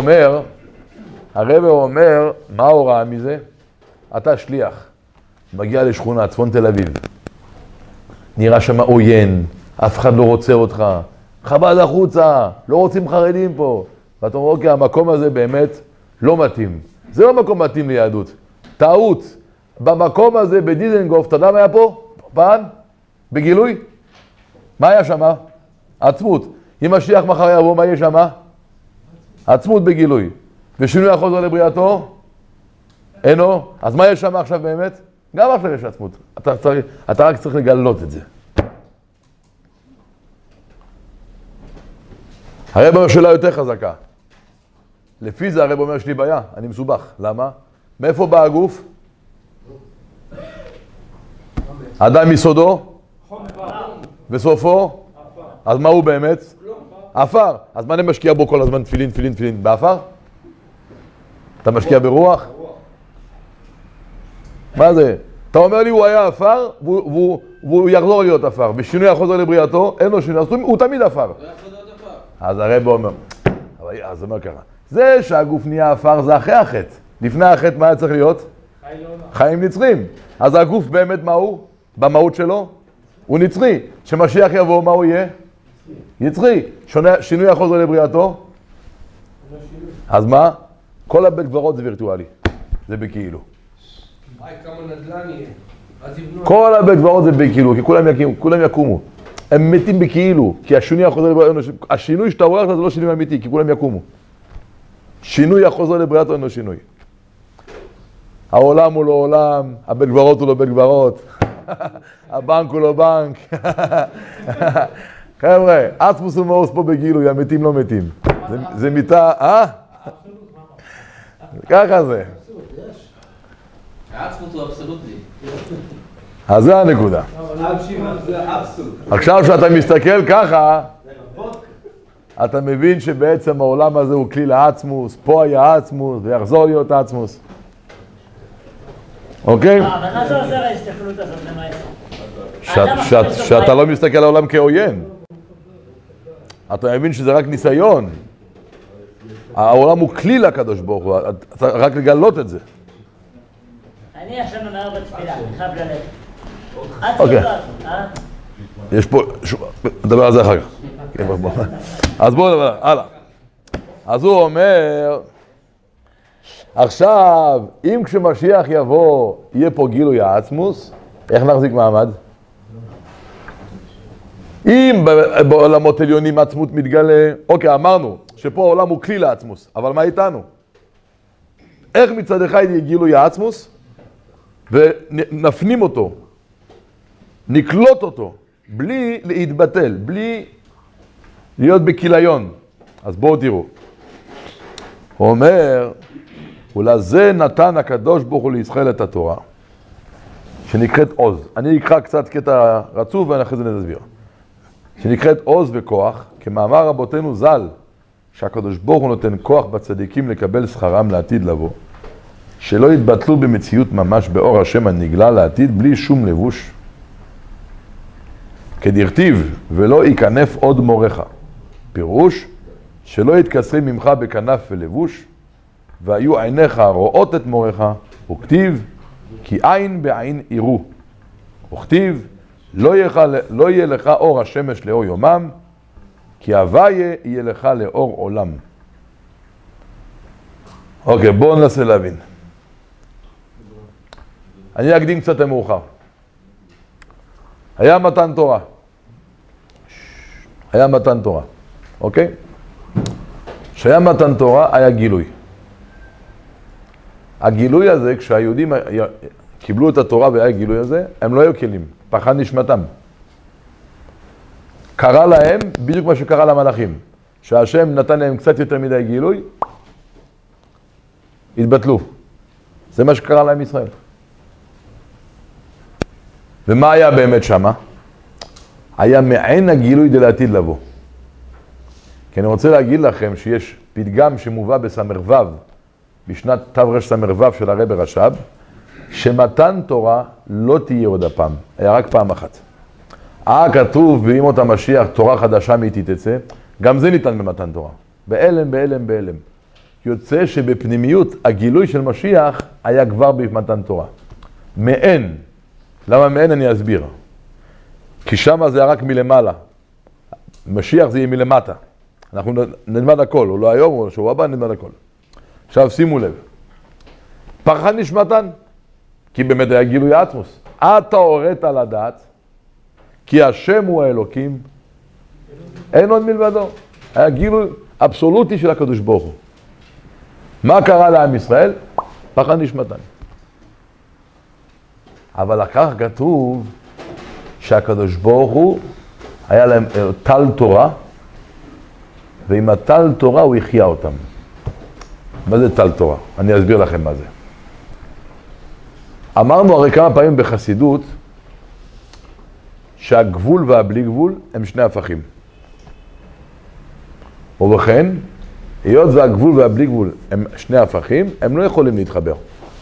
הרב אומר, מה ההוראה מזה? אתה שליח, מגיע לשכונה, צפון תל אביב. נראה שם עוין, אף אחד לא רוצה אותך. חב"ד החוצה, לא רוצים חרדים פה. ואתה אומר, אוקיי, המקום הזה באמת לא מתאים. זה לא מקום מתאים ליהדות. טעות. במקום הזה, בדיזנגוף, אתה יודע מה היה פה? פעם? בגילוי? מה היה שם? עצמות. אם משיח מחר יבוא, מה יהיה שם? עצמות בגילוי. ושינוי החוזר לבריאתו? אינו. אז מה יש שם עכשיו באמת? גם עכשיו יש עצמות. אתה רק צריך לגלות את זה. הרב אומר שאלה יותר חזקה. לפי זה הרב אומר שלי בעיה, אני מסובך. למה? מאיפה בא הגוף? אדם מסודו? וסופו? אז מה הוא באמת? אפר. אז מה אני משקיע בו כל הזמן? תפילין. באפר? אתה משקיע ברוח? מה זה? אתה אומר לי הוא היה אפר והוא יחזור להיות אפר. ושינוי החוזר לבריאתו, אין לו שינוי. אז הוא תמיד אפר. אז הרב אומר, אז זה אומר ככה. זה שהגוף נהיה אפר זה אחרי החטא. לפני החטא מה היה צריך להיות? חיים נצחיים. אז הגוף באמת מה הוא? במהות שלו? הוא נצחי. כשמשיח יבוא מה הוא יהיה? יצחי. שינוי החוזר לבריאתו? אז מה? כל הבית קברות זה וירטואלי. זה בכאילו. כמה נדל"ן יהיה. כל הבית קברות זה בכאילו, כי כולם יקומו. הם מתים בכאילו, כי השינוי שאתה רואה עכשיו זה לא שינוי אמיתי, כי כולם יקומו. שינוי החוזר לבריאתו אינו שינוי. העולם הוא לא עולם, הבית קברות הוא לא בית קברות, הבנק הוא לא בנק. חבר'ה, עצמוס ומאוס פה בגילוי, המתים לא מתים. זה מיטה, ככה זה. העצמות הוא אבסולוטי. אז זה הנקודה. עכשיו שאתה מסתכל ככה, אתה מבין שבעצם העולם הזה הוא כלי לעצמוס, פה היה עצמוס ויחזור להיות עצמוס. אוקיי? אבל מה זה עוזר ההסתכלות הזאת למעשה? שאתה לא מסתכל על העולם כעוין. אתה מבין שזה רק ניסיון. העולם הוא כלי לקדוש ברוך הוא, אתה רק לגלות את זה. אני עכשיו ממהר בתפילה, אני חייב ללכת. אוקיי. יש פה, נדבר על זה אחר כך. אז בואו נדבר, הלאה. אז הוא אומר, עכשיו, אם כשמשיח יבוא, יהיה פה גילוי העצמוס, איך נחזיק מעמד? אם בעולמות עליונים עצמות מתגלה, אוקיי, אמרנו שפה העולם הוא כלי לעצמוס, אבל מה איתנו? איך מצד אחד יהיה גילוי העצמוס? ונפנים אותו, נקלוט אותו, בלי להתבטל, בלי להיות בכיליון. אז בואו תראו. הוא אומר, ולזה נתן הקדוש ברוך הוא לישראל את התורה. שנקראת עוז. אני אקרא קצת קטע רצוף ואחרי זה נסביר. שנקראת עוז וכוח, כמאמר רבותינו ז"ל, שהקדוש ברוך הוא נותן כוח בצדיקים לקבל שכרם לעתיד לבוא, שלא יתבטלו במציאות ממש באור השם הנגלה לעתיד בלי שום לבוש. כדרטיב, ולא ייכנף עוד מורך. פירוש, שלא יתכסרי ממך בכנף ולבוש, והיו עיניך רואות את מורך, וכתיב, כי עין בעין יראו. וכתיב, לא יהיה לך אור השמש לאור יומם, כי הוויה יהיה לך לאור עולם. אוקיי, בואו ננסה להבין. אני אקדים קצת המאוחר. היה מתן תורה. היה מתן תורה. אוקיי? כשהיה מתן תורה, היה גילוי. הגילוי הזה, כשהיהודים קיבלו את התורה והיה גילוי הזה, הם לא היו כלים, פחד נשמתם. קרה להם בדיוק מה שקרה למלאכים. שהשם נתן להם קצת יותר מדי גילוי, התבטלו. זה מה שקרה להם ישראל. ומה היה באמת שמה? היה מעין הגילוי דלעתיד לבוא. כי אני רוצה להגיד לכם שיש פתגם שמובא בסמ"ו, בשנת תרס"ו של הרב רש"ב, שמתן תורה לא תהיה עוד הפעם, היה רק פעם אחת. כתוב בימות המשיח תורה חדשה מאיתי תצא, גם זה ניתן במתן תורה. בהלם, בהלם, בהלם. יוצא שבפנימיות הגילוי של משיח היה כבר במתן תורה. מעין. למה מעין? אני אסביר. כי שם זה היה רק מלמעלה. משיח זה יהיה מלמטה. אנחנו נלמד הכל, או לא היום, או שבוע הבא נלמד הכל. עכשיו שימו לב. פחד נשמתן. כי באמת היה גילוי עצמוס. אתה הורית לדעת, כי השם הוא האלוקים, אין עוד מלבדו. היה גילוי אבסולוטי של הקדוש ברוך הוא. מה קרה לעם ישראל? פחד נשמתן. אבל אחר כך כתוב שהקדוש ברוך הוא היה להם טל תורה, ועם הטל תורה הוא יחיה אותם. מה זה טל תורה? אני אסביר לכם מה זה. אמרנו הרי כמה פעמים בחסידות שהגבול והבלי גבול הם שני הפכים. ובכן, היות והגבול והבלי גבול הם שני הפכים, הם לא יכולים להתחבר.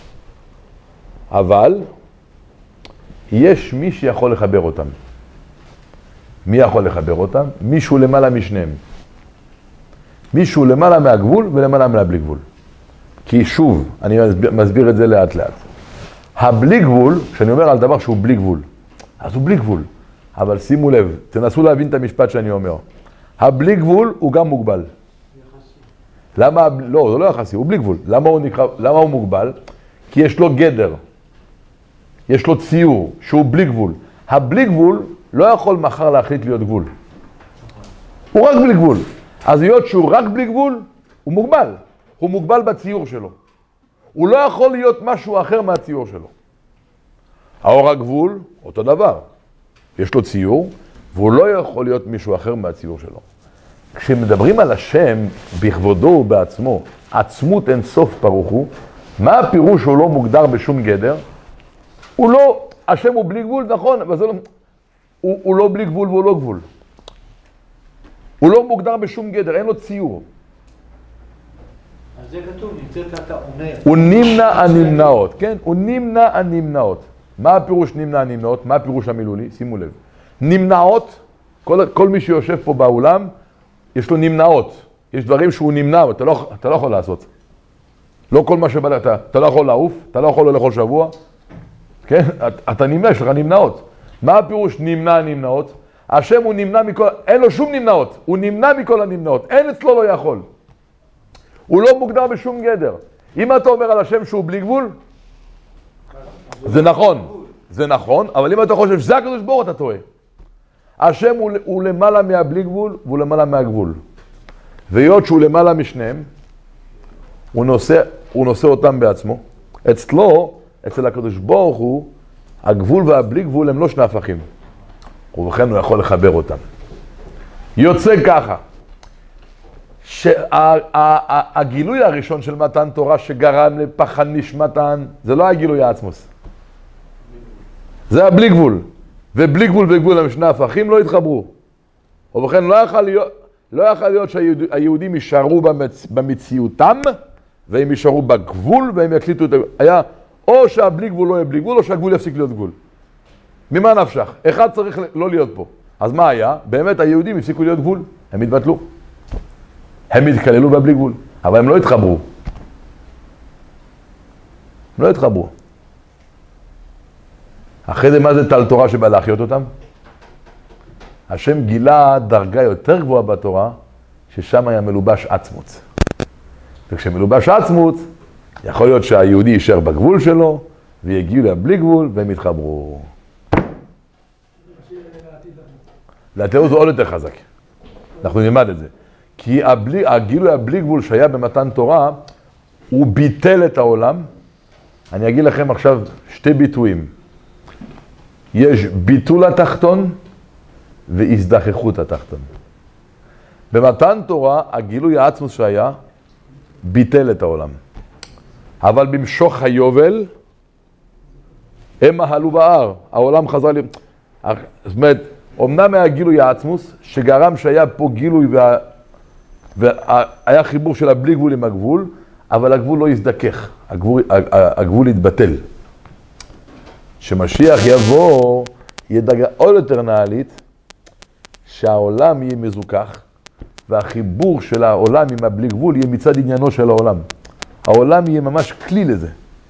אבל יש מי שיכול לחבר אותם. מי יכול לחבר אותם? מישהו למעלה משניהם. מישהו למעלה מהגבול ולמעלה מהבלי גבול. כי שוב, אני מסביר את זה לאט לאט. הבלי גבול, כשאני אומר על דבר שהוא בלי גבול, אז הוא בלי גבול. אבל שימו לב, תנסו להבין את המשפט שאני אומר. הבלי גבול הוא גם מוגבל. יחסי. למה? לא, זה לא יחסי, הוא בלי גבול. למה הוא מוגבל? כי יש לו גדר. יש לו ציור שהוא בלי גבול. הבלי גבול לא יכול מחר להחליט להיות גבול. הוא רק בלי גבול. אז היות שהוא רק בלי גבול, הוא מוגבל. הוא מוגבל בציור שלו. הוא לא יכול להיות משהו אחר מהציור שלו. האור הגבול, אותו דבר. יש לו ציור, והוא לא יכול להיות מישהו אחר מהציור שלו. כשמדברים על השם בכבודו ובעצמו, עצמות אין סוף ברוך הוא, מה הפירוש שהוא לא מוגדר בשום גדר? הוא לא, השם הוא בלי גבול, נכון, אבל זה לא, הוא לא בלי גבול והוא לא גבול. הוא לא מוגדר בשום גדר, אין לו ציור. אז זה כתוב, נמצאת אתה אומר. הוא נמנע הנמנעות, כן? הוא נמנע הנמנעות. מה הפירוש נמנע הנמנעות? מה הפירוש המילולי? שימו לב. נמנעות, כל מי שיושב פה באולם, יש לו נמנעות. יש דברים שהוא נמנע, אתה לא יכול לעשות. לא כל מה שבא לך, אתה לא יכול לעוף, אתה לא יכול לאכול שבוע. כן? אתה נמנע, יש לך נמנעות. מה הפירוש נמנע הנמנעות? השם הוא נמנע מכל, אין לו שום נמנעות. הוא נמנע מכל הנמנעות. אין אצלו לא יכול. הוא לא מוגדר בשום גדר. אם אתה אומר על השם שהוא בלי גבול, זה נכון. זה נכון, אבל אם אתה חושב שזה הקדוש ברוך הוא, אתה טועה. השם הוא למעלה מהבלי גבול, והוא למעלה מהגבול. והיות שהוא למעלה משניהם, הוא נושא אותם בעצמו. אצלו, אצל הקדוש ברוך הוא, הגבול והבלי גבול הם לא שני הפכים. ובכן הוא יכול לחבר אותם. יוצא ככה, שהגילוי הראשון של מתן תורה שגרם לפחד נשמתן, זה לא הגילוי העצמוס. זה הבלי גבול. ובלי גבול וגבול הם שני הפכים לא התחברו. ובכן לא יכול להיות שהיהודים יישארו במציאותם, והם יישארו בגבול, והם יקליטו את הגבול. היה או שהבלי גבול לא יהיה בלי גבול, או שהגבול יפסיק להיות גבול. ממה נפשך? אחד צריך לא להיות פה. אז מה היה? באמת היהודים הפסיקו להיות גבול. הם התבטלו. הם התקללו בבלי גבול. אבל הם לא התחברו. הם לא התחברו. אחרי זה מה זה טל תורה שבא להחיות אותם? השם גילה דרגה יותר גבוהה בתורה, ששם היה מלובש עצמות. וכשמלובש עצמות, יכול להיות שהיהודי יישאר בגבול שלו, ויגיעו לבלי גבול, והם יתחברו. לתיאור זה עוד יותר חזק. אנחנו נלמד את זה. כי הגילוי הבלי גבול שהיה במתן תורה, הוא ביטל את העולם. אני אגיד לכם עכשיו שתי ביטויים. יש ביטול התחתון והזדחכות התחתון. במתן תורה, הגילוי העצמוס שהיה, ביטל את העולם. אבל במשוך היובל, הם מעלו בהר. העולם חזר לי... זאת אומרת, אמנם היה גילוי העצמוס, שגרם שהיה פה גילוי והיה חיבור של הבלי גבול עם הגבול, אבל הגבול לא יזדכך, הגבול יתבטל. שמשיח יבוא, יהיה דרגה עוד יותר נעלית, שהעולם יהיה מזוכח, והחיבור של העולם עם הבלי גבול יהיה מצד עניינו של העולם. העולם יהיה ממש כלי לזה.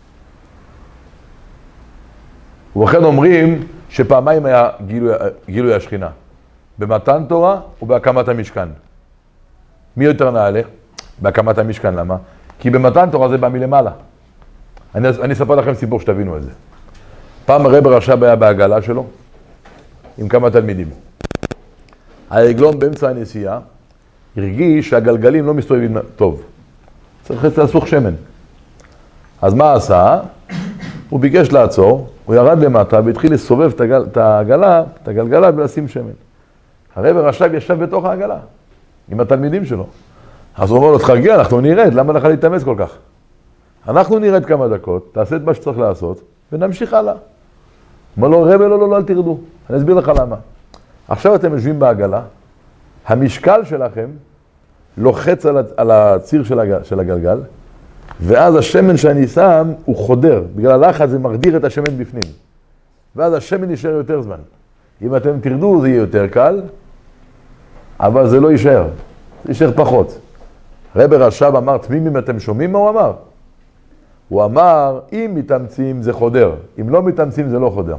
ובכן אומרים שפעמיים היה גילוי השכינה. במתן תורה ובהקמת המשכן. מי יותר נעלה? בהקמת המשכן. למה? כי במתן תורה זה בא מלמעלה. אני אספר לכם סיפור שתבינו את זה. פעם הרב רש"ב היה בעגלה שלו עם כמה תלמידים. העגלון באמצע הנסיעה הרגיש שהגלגלים לא מסתובבים טוב. צריך להסוך שמן. אז מה עשה? הוא ביקש לעצור, הוא ירד למטה והתחיל לסובב את הגלגלה ולשים שמן. הרב רש"ב ישב בתוך העגלה עם התלמידים שלו. אז הוא אומר לו, תחרגיע, אנחנו נרד, למה לך להתאמץ כל כך? אנחנו נרד כמה דקות, תעשה את מה שצריך לעשות, ונמשיך הלאה. אומר לו, רב, לא, אל תרדו. אני אסביר לך למה. עכשיו אתם יושבים בעגלה, המשקל שלכם לוחץ על הציר של הגלגל, ואז השמן שאני שם הוא חודר. בגלל הלחץ זה מרדיר את השמן בפנים. ואז השמן יישאר יותר זמן. אם אתם תרדו זה יהיה יותר קל, אבל זה לא יישאר. זה יישאר פחות. רב רש"ב אמר, תמימים אתם שומעים מה הוא אמר? הוא אמר, אם מתאמצים זה חודר, אם לא מתאמצים זה לא חודר.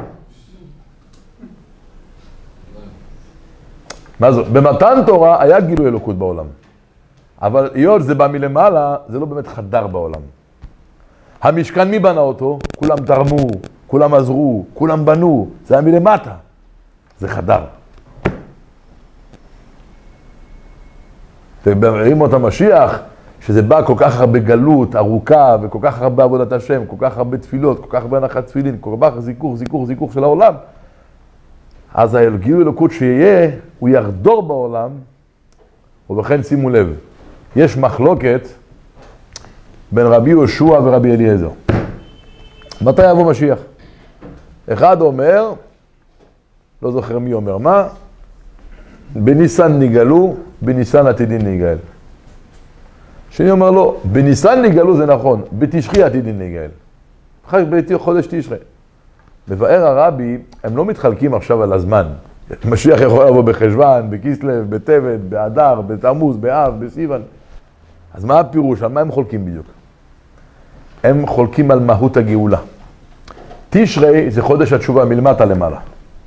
מה זאת? במתן תורה היה גילוי אלוקות בעולם. אבל היות זה בא מלמעלה, זה לא באמת חדר בעולם. המשכן מי בנה אותו? כולם תרמו, כולם עזרו, כולם בנו, זה היה מלמטה. זה חדר. ובאים אותה משיח, שזה בא כל כך הרבה גלות, ארוכה, וכל כך הרבה עבודת השם, כל כך הרבה תפילות, כל כך הרבה הנחת תפילין, כל כך זיכוך של העולם. אז הגילוי אלוקות שיהיה, הוא יחדור בעולם, ובכן שימו לב, יש מחלוקת בין רבי יהושע ורבי אליעזר. מתי יבוא משיח? אחד אומר, לא זוכר מי אומר מה, בניסן נגאלו, בניסן עתידין להיגאל. שני אומר לו, בניסן נגאלו זה נכון, בתשרי עתידין להיגאל. אחר כך חודש תשרי. מבאר הרבי, הם לא מתחלקים עכשיו על הזמן. משיח יכול לבוא בחשוון, בכסלו, בטבת, באדר, בתמוז, באב, בסיוון. אז מה הפירוש? על מה הם חולקים בדיוק? הם חולקים על מהות הגאולה. תשרי זה חודש התשובה מלמטה למעלה.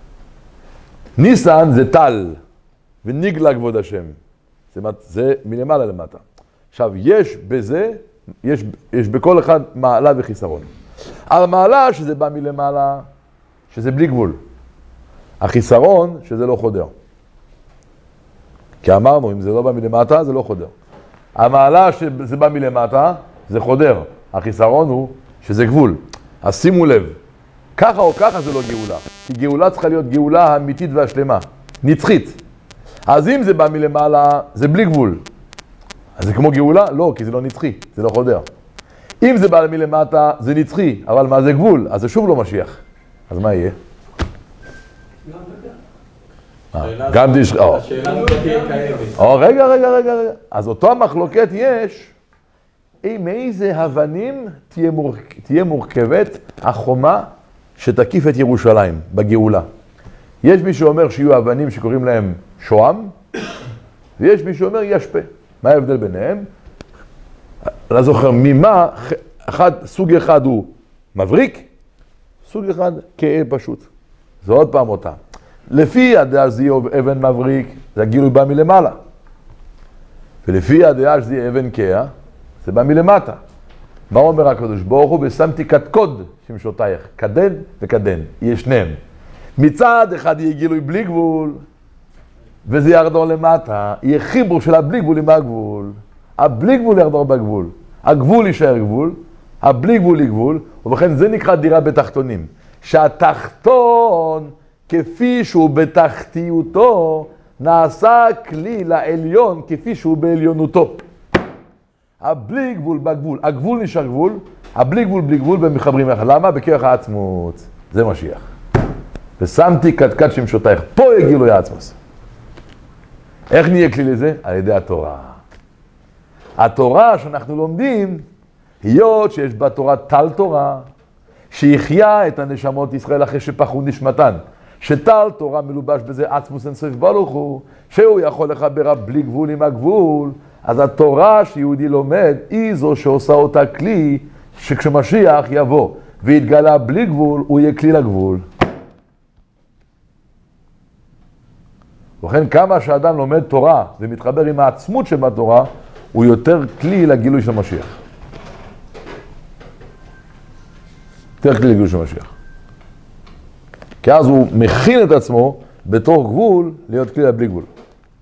ניסן זה טל, ונגלה כבוד השם. זה מלמעלה למטה. עכשיו, יש בזה, יש בכל אחד מעלה וחיסרון. על מעלה שזה בא מלמעלה, שזה בלי גבול. החיסרון שזה לא חודר. כי אמרנו, אם זה לא בא מלמטה, זה לא חודר. המעלה שזה בא מלמטה, זה חודר. החיסרון הוא שזה גבול. אז שימו לב, ככה או ככה זה לא גאולה. כי גאולה צריכה להיות גאולה האמיתית והשלמה, נצחית. אז אם זה בא מלמעלה, זה בלי גבול. אז זה כמו גאולה? לא, כי זה לא נצחי, זה לא חודר. אם זה בא מלמטה, זה נצחי, אבל מה זה גבול? אז זה שוב לא משיח. אז מה יהיה? גם השאלה לא תהיה קיימת. רגע. אז אותו המחלוקת יש, מאיזה אבנים תהיה מורכבת החומה שתקיף את ירושלים בגאולה. יש מי שאומר שיהיו אבנים שקוראים להם שוהם, ויש מי שאומר ישפה. מה ההבדל ביניהם? לא זוכר ממה, סוג אחד הוא מבריק, סוג אחד כהה פשוט. זה עוד פעם אותה. לפי הדעה שזה יהיה אבן מבריק, זה הגילוי בא מלמעלה. ולפי הדעה שזה יהיה אבן כהה, זה בא מלמטה. מה אומר הקדוש ברוך הוא? ושמתי קדקוד שמשותייך, קדן וקדן, יהיה שניהם. מצד אחד יהיה גילוי בלי גבול, וזה ירדור למטה, יהיה חיבור של הבלי גבול עם הגבול. הבלי גבול ירדור בגבול, הגבול יישאר גבול, הבלי גבול היא גבול, ובכן זה נקרא דירה בתחתונים. שהתחתון, כפי שהוא בתחתיותו, נעשה כלי לעליון כפי שהוא בעליונותו. הבלי גבול בגבול, הגבול נשאר גבול, הבלי גבול בלי גבול ומחברים יחד. למה? בכרך העצמות. זה משיח. ושמתי קדקד שמשותייך. פה יגילו העצמות. איך נהיה כלי לזה? על ידי התורה. התורה שאנחנו לומדים, היות שיש בתורה טל תורה, שיחיה את הנשמות ישראל אחרי שפחו נשמתן. שטל תורה מלובש בזה עצמוס אינסוף ברוך הוא, שהוא יכול לחבר בלי גבול עם הגבול. אז התורה שיהודי לומד היא זו שעושה אותה כלי, שכשמשיח יבוא ויתגלה בלי גבול, הוא יהיה כלי לגבול. וכן כמה שאדם לומד תורה ומתחבר עם העצמות שבתורה, הוא יותר כלי לגילוי של משיח. יותר כלי לגילוי של משיח. כי אז הוא מכין את עצמו בתור גבול להיות כלי לבלי גבול.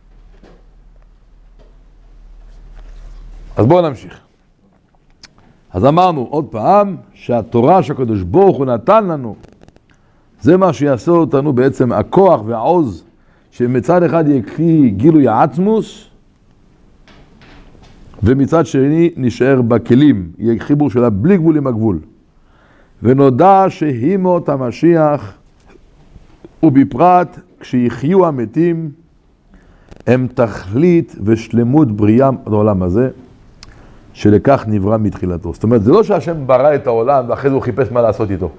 אז בואו נמשיך. אז אמרנו עוד פעם שהתורה שהקדוש ברוך הוא נתן לנו, זה מה שיעשה אותנו בעצם הכוח והעוז, שמצד אחד יהיה כלי גילוי העצמוס, ומצד שני נשאר בכלים, יהיה חיבור שלה בלי גבול עם הגבול. ונודע שהימות המשיח, ובפרט כשיחיו המתים, הם תכלית ושלמות בריאה בעולם הזה, שלכך נברא מתחילתו. זאת אומרת, זה לא שהשם ברא את העולם ואחרי זה הוא חיפש מה לעשות איתו.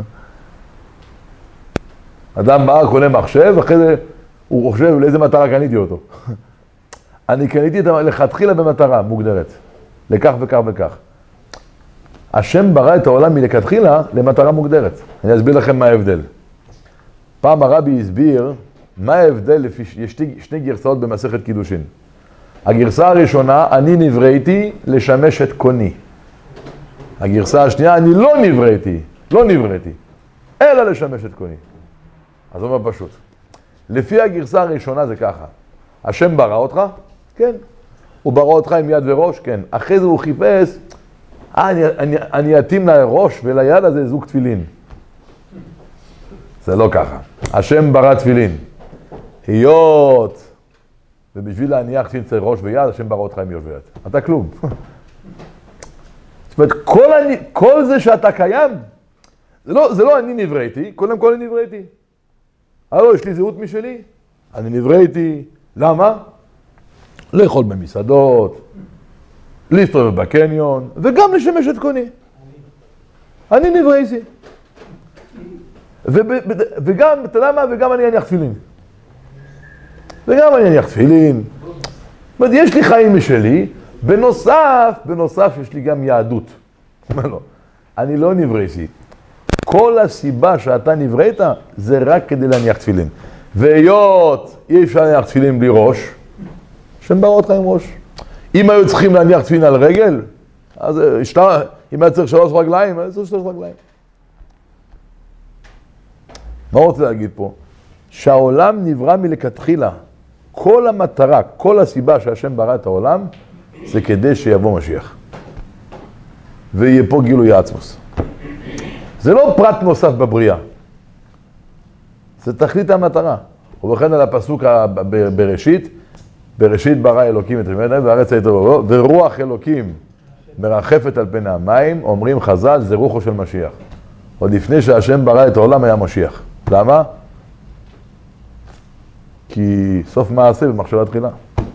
אדם בא, קונה מחשב, ואחרי זה הוא חושב לאיזה מטרה קניתי אותו. אני קניתי את לכתחילה במטרה מוגדרת, לכך וכך וכך. השם ברא את העולם מלכתחילה למטרה מוגדרת. אני אסביר לכם מה ההבדל. פעם הרבי הסביר מה ההבדל לפי שני גרסאות במסכת קידושין. הגרסה הראשונה, אני נבראתי לשמש את קוני. הגרסה השנייה, אני לא נבראתי, אלא לשמש את קוני. אז הוא אומר פשוט. לפי הגרסה הראשונה זה ככה. השם ברא אותך? כן. הוא ברא אותך עם יד וראש? כן. אחרי זה הוא חיפש, אני אתאים לראש וליד הזה זוג תפילין. זה לא ככה. השם ברא תפילין. היות, ובשביל להניח תפילין אצל ראש ויד, השם ברא אותך עם יוברת. אתה כלום. זאת אומרת, כל זה שאתה קיים, זה לא אני נבראתי, קודם כל אני נבראתי. הלוא, יש לי זהות משלי, אני נבראתי. למה? לאכול במסעדות, להסתובב בקניון, וגם לשמש את קוני. אני נבראתי. וגם, אתה יודע מה? וגם אני אניח תפילין. זאת אומרת, יש לי חיים משלי, בנוסף יש לי גם יהדות. לא, אני לא נבראתי. כל הסיבה שאתה נבראת זה רק כדי להניח תפילין. והיות אי אפשר להניח תפילין בלי ראש, השם ברא אותך עם ראש. אם היו צריכים להניח תפילין על רגל, אז אם היה צריך 3 רגליים, היה צריך 3 רגליים. מה רוצה להגיד פה? שהעולם נברא מלכתחילה. כל המטרה, כל הסיבה שהשם ברא את העולם, זה כדי שיבוא משיח. ויהיה פה גילוי העצמוס. זה לא פרט נוסף בבריאה. זה תכלית המטרה. ובכן על הפסוק בראשית ברא אלוקים את השמיים והארץ הייתה בו, ורוח אלוקים מרחפת על פני המים, אומרים חז"ל, זה רוחו של משיח. עוד לפני שהשם ברא את העולם היה משיח. למה? כי סוף מעשה במחשבה תחילה.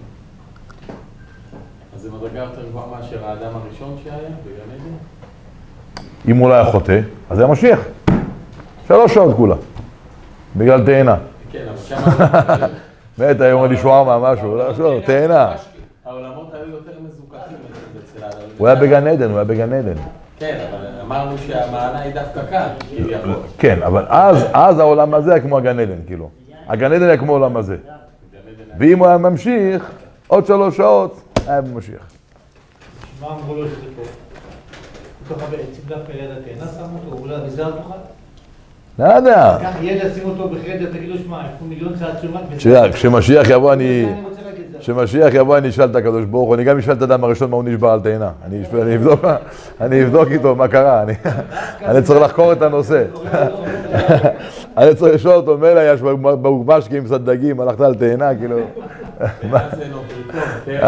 אז זה מדרגה יותר גבוהה מאשר האדם הראשון שהיה בגן עדן? אם הוא לא היה חוטא, אז היה משיח. 3 שעות כולה. בגלל תאנה. כן, אבל שם... באמת, היום אומר לי שוארמה, משהו, לא, תאנה. העולמות היו יותר מזוכחים אצל האדם. הוא היה בגן עדן, הוא היה בגן עדן. כן, אבל אמרנו שהמעלה היא דווקא כאן, כביכול. כן, אבל אז העולם הזה היה כמו הגן עדן, כאילו. הגן עדן היה כמו העולם הזה. ואם הוא היה ממשיך, עוד 3 שעות, היה במשיח. מה אמרו לו שזה פה? בתוך העצים דווקא ליד התאנה שמו אותו, אולי בזר תוכל? לא יודע. כך ידע שים אותו בחדר, תגידו שמע, יש פה מיליון צעד שומת... כשמשיח יבוא אני אשאל את הקדוש ברוך הוא, אני גם אשאל את האדם הראשון מה הוא נשבר על תאנה. אני אבדוק איתו מה קרה, אני צריך לחקור את הנושא. אני צריך לשאול אותו, מילא יש באוגמשקי עם קצת דגים, הלכת על תאנה, כאילו... מה זה לא פריטות,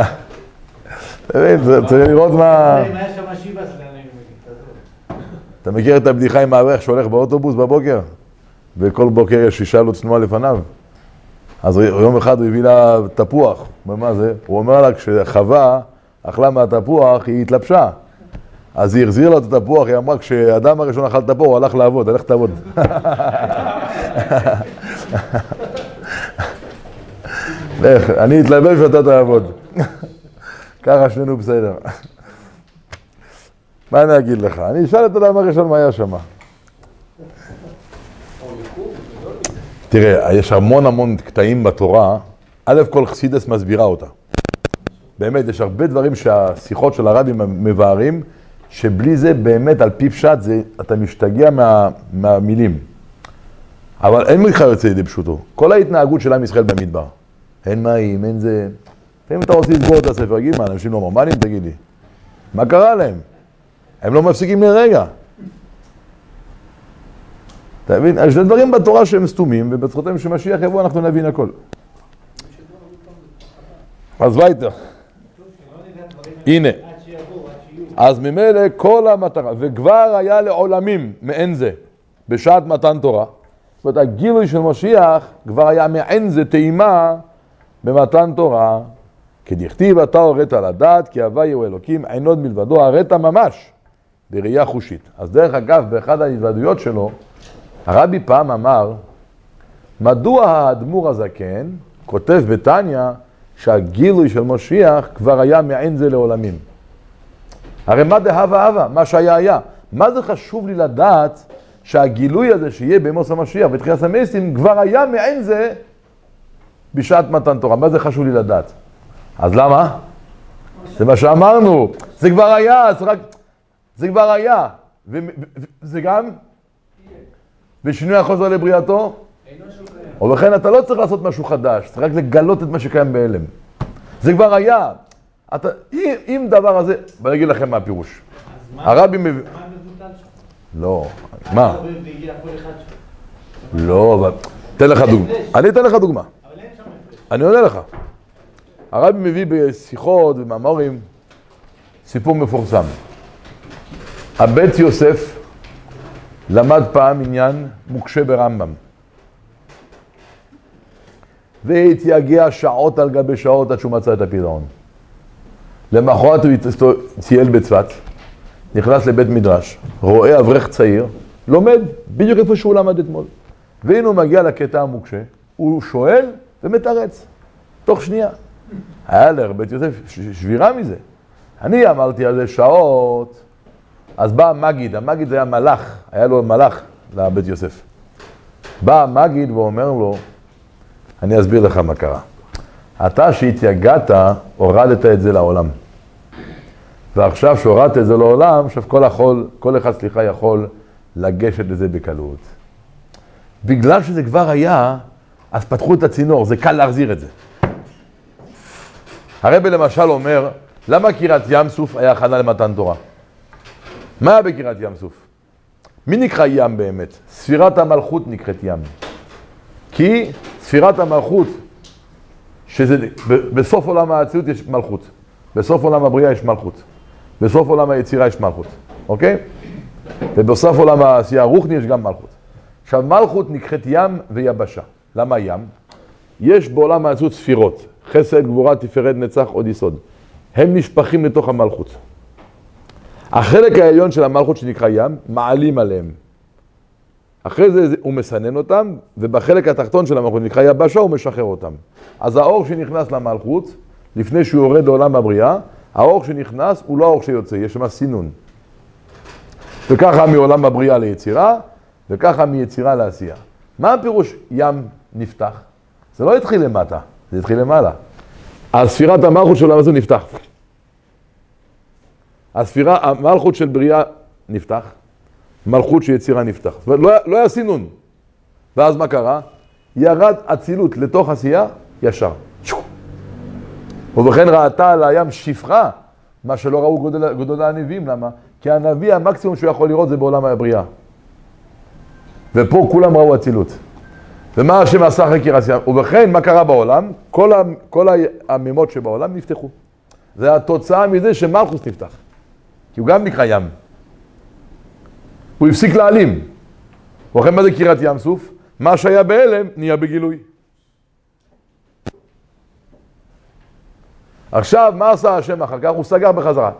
כן? צריך לראות מה... אם היה שם שיבס, אתה מכיר את הבדיחה עם האברך שהולך באוטובוס בבוקר? וכל בוקר יש אישה לא צנועה לפניו. אז יום אחד הוא הביא לה תפוח. מה זה? הוא אומר לה, כשחווה אכלה מהתפוח, היא התלבשה. אז היא החזיר לה את התפוח, היא אמרה, כשאדם הראשון אכל תפוח, הוא הלך לעבוד, הלך תעבוד. לך, אני אתלבש ואתה תעבוד. ככה שנינו בסדר. מה אני אגיד לך? אני אשאל את האדם הראשון מה היה שם. תראה, יש המון קטעים בתורה, א' כל חסידס מסבירה אותה. באמת, יש הרבה דברים שהשיחות של הרבים מבארים, שבלי זה באמת על פי פשט, אתה משתגע מהמילים. אבל אין מיכה יוצא ידי פשוטו. כל ההתנהגות של עם ישראל במדבר. אין מים, אין זה... אם אתה רוצה לסגור את הספר, גיד מה, אנשים לא נורמליים, תגיד לי. מה קרה להם? הם לא מפסיקים לרגע. אתה מבין? יש דברים בתורה שהם סתומים, ובזכותם שמשיח יבוא אנחנו נבין הכל. אז ביתה. הנה. אז ממילא כל המטרה, וכבר היה לעולמים מעין זה, בשעת מתן תורה. זאת אומרת, הגילוי של משיח כבר היה מעין זה טעימה במתן תורה. כדכתיב אתה הורית על הדעת, כי הווי הוא אלוקים, אין עוד מלבדו, הרית ממש, בראייה חושית. אז דרך אגב, באחד ההתוודויות שלו, הרבי פעם אמר, מדוע האדמו"ר הזקן כותב בתניא שהגילוי של משיח כבר היה מעין זה לעולמים. הרי מה דהבה הווה? מה שהיה היה. מה זה חשוב לי לדעת שהגילוי הזה שיהיה בימוס המשיח בתחיית המתים כבר היה מעין זה בשעת מתן תורה? מה זה חשוב לי לדעת? אז למה? זה מה שאמרנו. זה כבר היה, זה כבר היה. וזה גם? ושינוי החוזר לבריאתו? ובכן אתה לא צריך לעשות משהו חדש, צריך רק לגלות את מה שקיים בהלם. זה כבר היה. אם דבר הזה, בוא נגיד לכם מה הפירוש. הרבי מביא... מה מבוטל שם? לא, מה? והגיע כל אחד שם. לא, אבל... תן לך דוגמה. אני אתן לך דוגמה. אבל אין שם הפרש. אני עונה לך. הרבי מביא בשיחות ומאמרים סיפור מפורסם. הבית יוסף למד פעם עניין מוקשה ברמב"ם. והתייגע שעות על גבי שעות עד שהוא מצא את הפתרון. למחרת הוא צייל בצפת, נכנס לבית מדרש, רואה אברך צעיר, לומד בדיוק איפה שהוא למד אתמול. והנה הוא מגיע לקטע המוקשה, הוא שואל ומתרץ, תוך שנייה. היה לבית יוסף שבירה מזה. אני אמרתי על זה שעות, אז בא המגיד, המגיד זה היה מלאך, היה לו מלאך לבית יוסף. בא המגיד ואומר לו, אני אסביר לך מה קרה. אתה שהתייגעת, הורדת את זה לעולם. ועכשיו שהורדת את זה לעולם, עכשיו כל אחד יכול לגשת לזה בקלות. בגלל שזה כבר היה, אז פתחו את הצינור, זה קל להחזיר את זה. הרבי למשל אומר, למה קירת ים סוף היה הכנה למתן תורה? מה היה בקירת ים סוף? מי נקרא ים באמת? ספירת המלכות נקראת ים. כי ספירת המלכות, בסוף עולם האצילות יש מלכות. בסוף עולם הבריאה יש מלכות. בסוף עולם היצירה יש מלכות. אוקיי? ובסוף עולם העשייה הרוחני יש גם מלכות. עכשיו מלכות נקראת ים ויבשה. למה ים? יש בעולם האצילות ספירות, חסד, גבורה, תפארת, נצח, עוד יסוד. הם נשפכים לתוך המלכות. החלק העליון של המלכות שנקרא ים, מעלים עליהם. אחרי זה הוא מסנן אותם, ובחלק התחתון של המלכות נקרא יבשה, הוא משחרר אותם. אז האור שנכנס למלכות, לפני שהוא יורד לעולם הבריאה, האור שנכנס הוא לא האור שיוצא, יש שם סינון. וככה מעולם הבריאה ליצירה, וככה מיצירה לעשייה. מה הפירוש ים נפתח? זה לא התחיל למטה, זה התחיל למעלה. הספירת המלכות של העולם הזה נפתח. המלכות של בריאה נפתח, מלכות של יצירה נפתח. זאת אומרת, לא היה סינון. ואז מה קרה? ירד אצילות לתוך עשייה ישר. ובכן ראתה על הים שפחה, מה שלא ראו גדולי הנביאים. למה? כי הנביא המקסימום שהוא יכול לראות זה בעולם הבריאה. ופה כולם ראו אצילות. ומה השם עשה חקר עשייה? ובכן, מה קרה בעולם? כל המימות שבעולם נפתחו. זה התוצאה מזה שמלכוס נפתח. כי הוא גם נקרא ים. הוא הפסיק להעלים. ובכן, מה זה קריאת ים סוף? מה שהיה בהלם נהיה בגילוי. עכשיו, מה עשה השם אחר כך? הוא סגר בחזרה.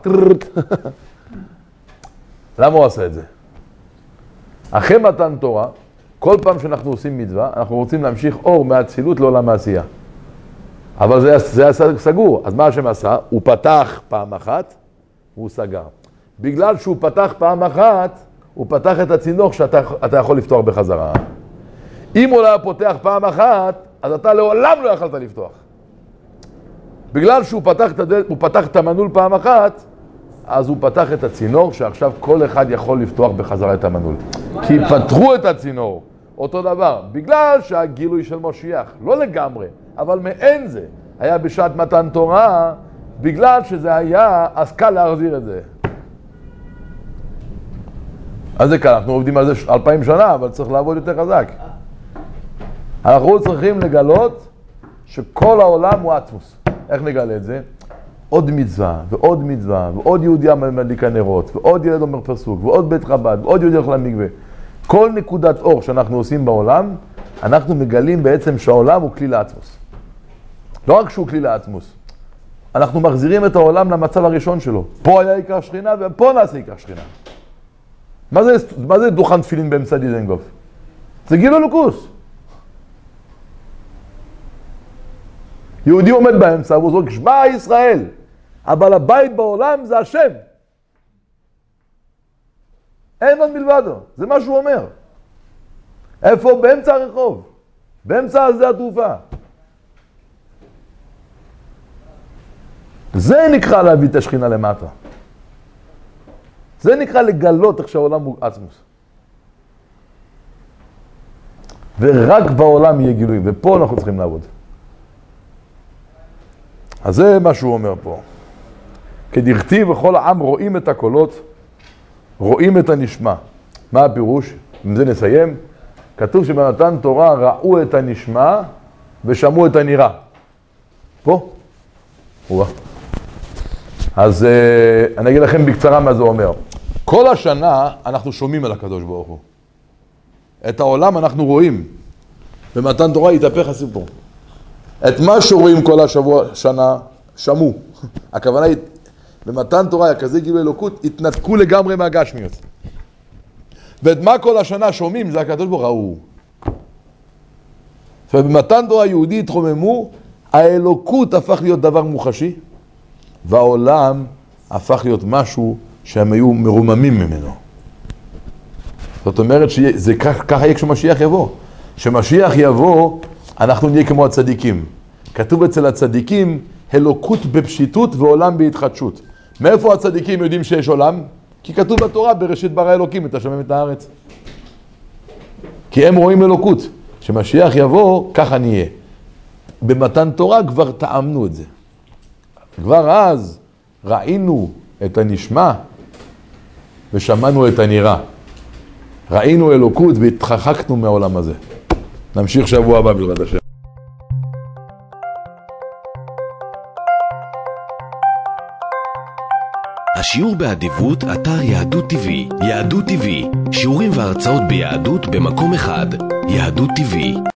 למה הוא עשה את זה? אחרי מתן תורה, כל פעם שאנחנו עושים מצווה, אנחנו רוצים להמשיך אור מהאצילות לעולם העשייה. אבל זה היה סגור. אז מה השם עשה? הוא פתח פעם אחת, והוא סגר. בגלל שהוא פתח פעם אחת, הוא פתח את הצינור שאתה יכול לפתוח בחזרה. אם הוא לא היה פותח פעם אחת, אז אתה לעולם לא יכולת לפתוח. בגלל שהוא פתח את המנעול פעם אחת, אז הוא פתח את הצינור שעכשיו כל אחד יכול לפתוח בחזרה את המנעול. כי פתחו את הצינור, אותו דבר, בגלל שהגילוי של משיח, לא לגמרי, אבל מעין זה, היה בשעת מתן תורה, בגלל שזה היה, אז קל להחזיר את זה. אז זה קל, אנחנו עובדים על זה 2000 שנה, אבל צריך לעבוד יותר חזק. אנחנו צריכים לגלות שכל העולם הוא עצמוס. איך נגלה את זה? עוד מצווה, ועוד מצווה, ועוד יהודי מדליק הנרות, ועוד ילד אומר פסוק, ועוד בית חב"ד, ועוד יהודי הולך למקווה. כל נקודת אור שאנחנו עושים בעולם, אנחנו מגלים בעצם שהעולם הוא כלי לעצמוס. לא רק שהוא כלי לעצמוס, אנחנו מחזירים את העולם למצב הראשון שלו. פה היה עיקר שכינה, ופה נעשה עיקר שכינה. מה זה דוכן תפילין באמצע דיזנגוף? זה גילוי אלוקות. יהודי עומד באמצע, והוא זורק, שמע ישראל, אבל הבית בעולם זה השם. אין עוד מלבדו, זה מה שהוא אומר. איפה? באמצע הרחוב, באמצע שדה התעופה. זה נקרא להביא את השכינה למטה. זה נקרא לגלות איך שהעולם הוא עצמוס. ורק בעולם יהיה גילוי, ופה אנחנו צריכים לעבוד. אז זה מה שהוא אומר פה. כדכתיב וכל העם רואים את הקולות, רואים את הנשמע. מה הפירוש? עם זה נסיים. כתוב שבמתן תורה ראו את הנשמע ושמעו את הנראה. פה. אז אני אגיד לכם בקצרה מה זה אומר. כל השנה אנחנו שומעים על הקדוש ברוך הוא. את העולם אנחנו רואים. במתן תורה יתהפך הסיפור. את מה שרואים כל השבוע, שנה, שמעו. הכוונה היא, במתן תורה היה כזה גילוי אלוקות, התנתקו לגמרי מהגשמיות. ואת מה כל השנה שומעים, זה הקדוש ברוך הוא. ובמתן תורה יהודי התרוממו, האלוקות הפך להיות דבר מוחשי, והעולם הפך להיות משהו שהם היו מרוממים ממנו. זאת אומרת שככה יהיה כשמשיח יבוא. כשמשיח יבוא, אנחנו נהיה כמו הצדיקים. כתוב אצל הצדיקים, אלוקות בפשיטות ועולם בהתחדשות. מאיפה הצדיקים יודעים שיש עולם? כי כתוב בתורה, בראשית ברא אלוקים את השמיים את הארץ. כי הם רואים אלוקות. כשמשיח יבוא, ככה נהיה. במתן תורה כבר טעמנו את זה. כבר אז ראינו את הנשמע ושמענו את הנראה. ראינו אלוקות והתרחקנו מהעולם הזה. נמשיך שבוע הבא בעזרת השם. השיעור באדיבות, אתר יהדות TV. יהדות TV, שיעורים והרצאות ביהדות במקום אחד. יהדות TV.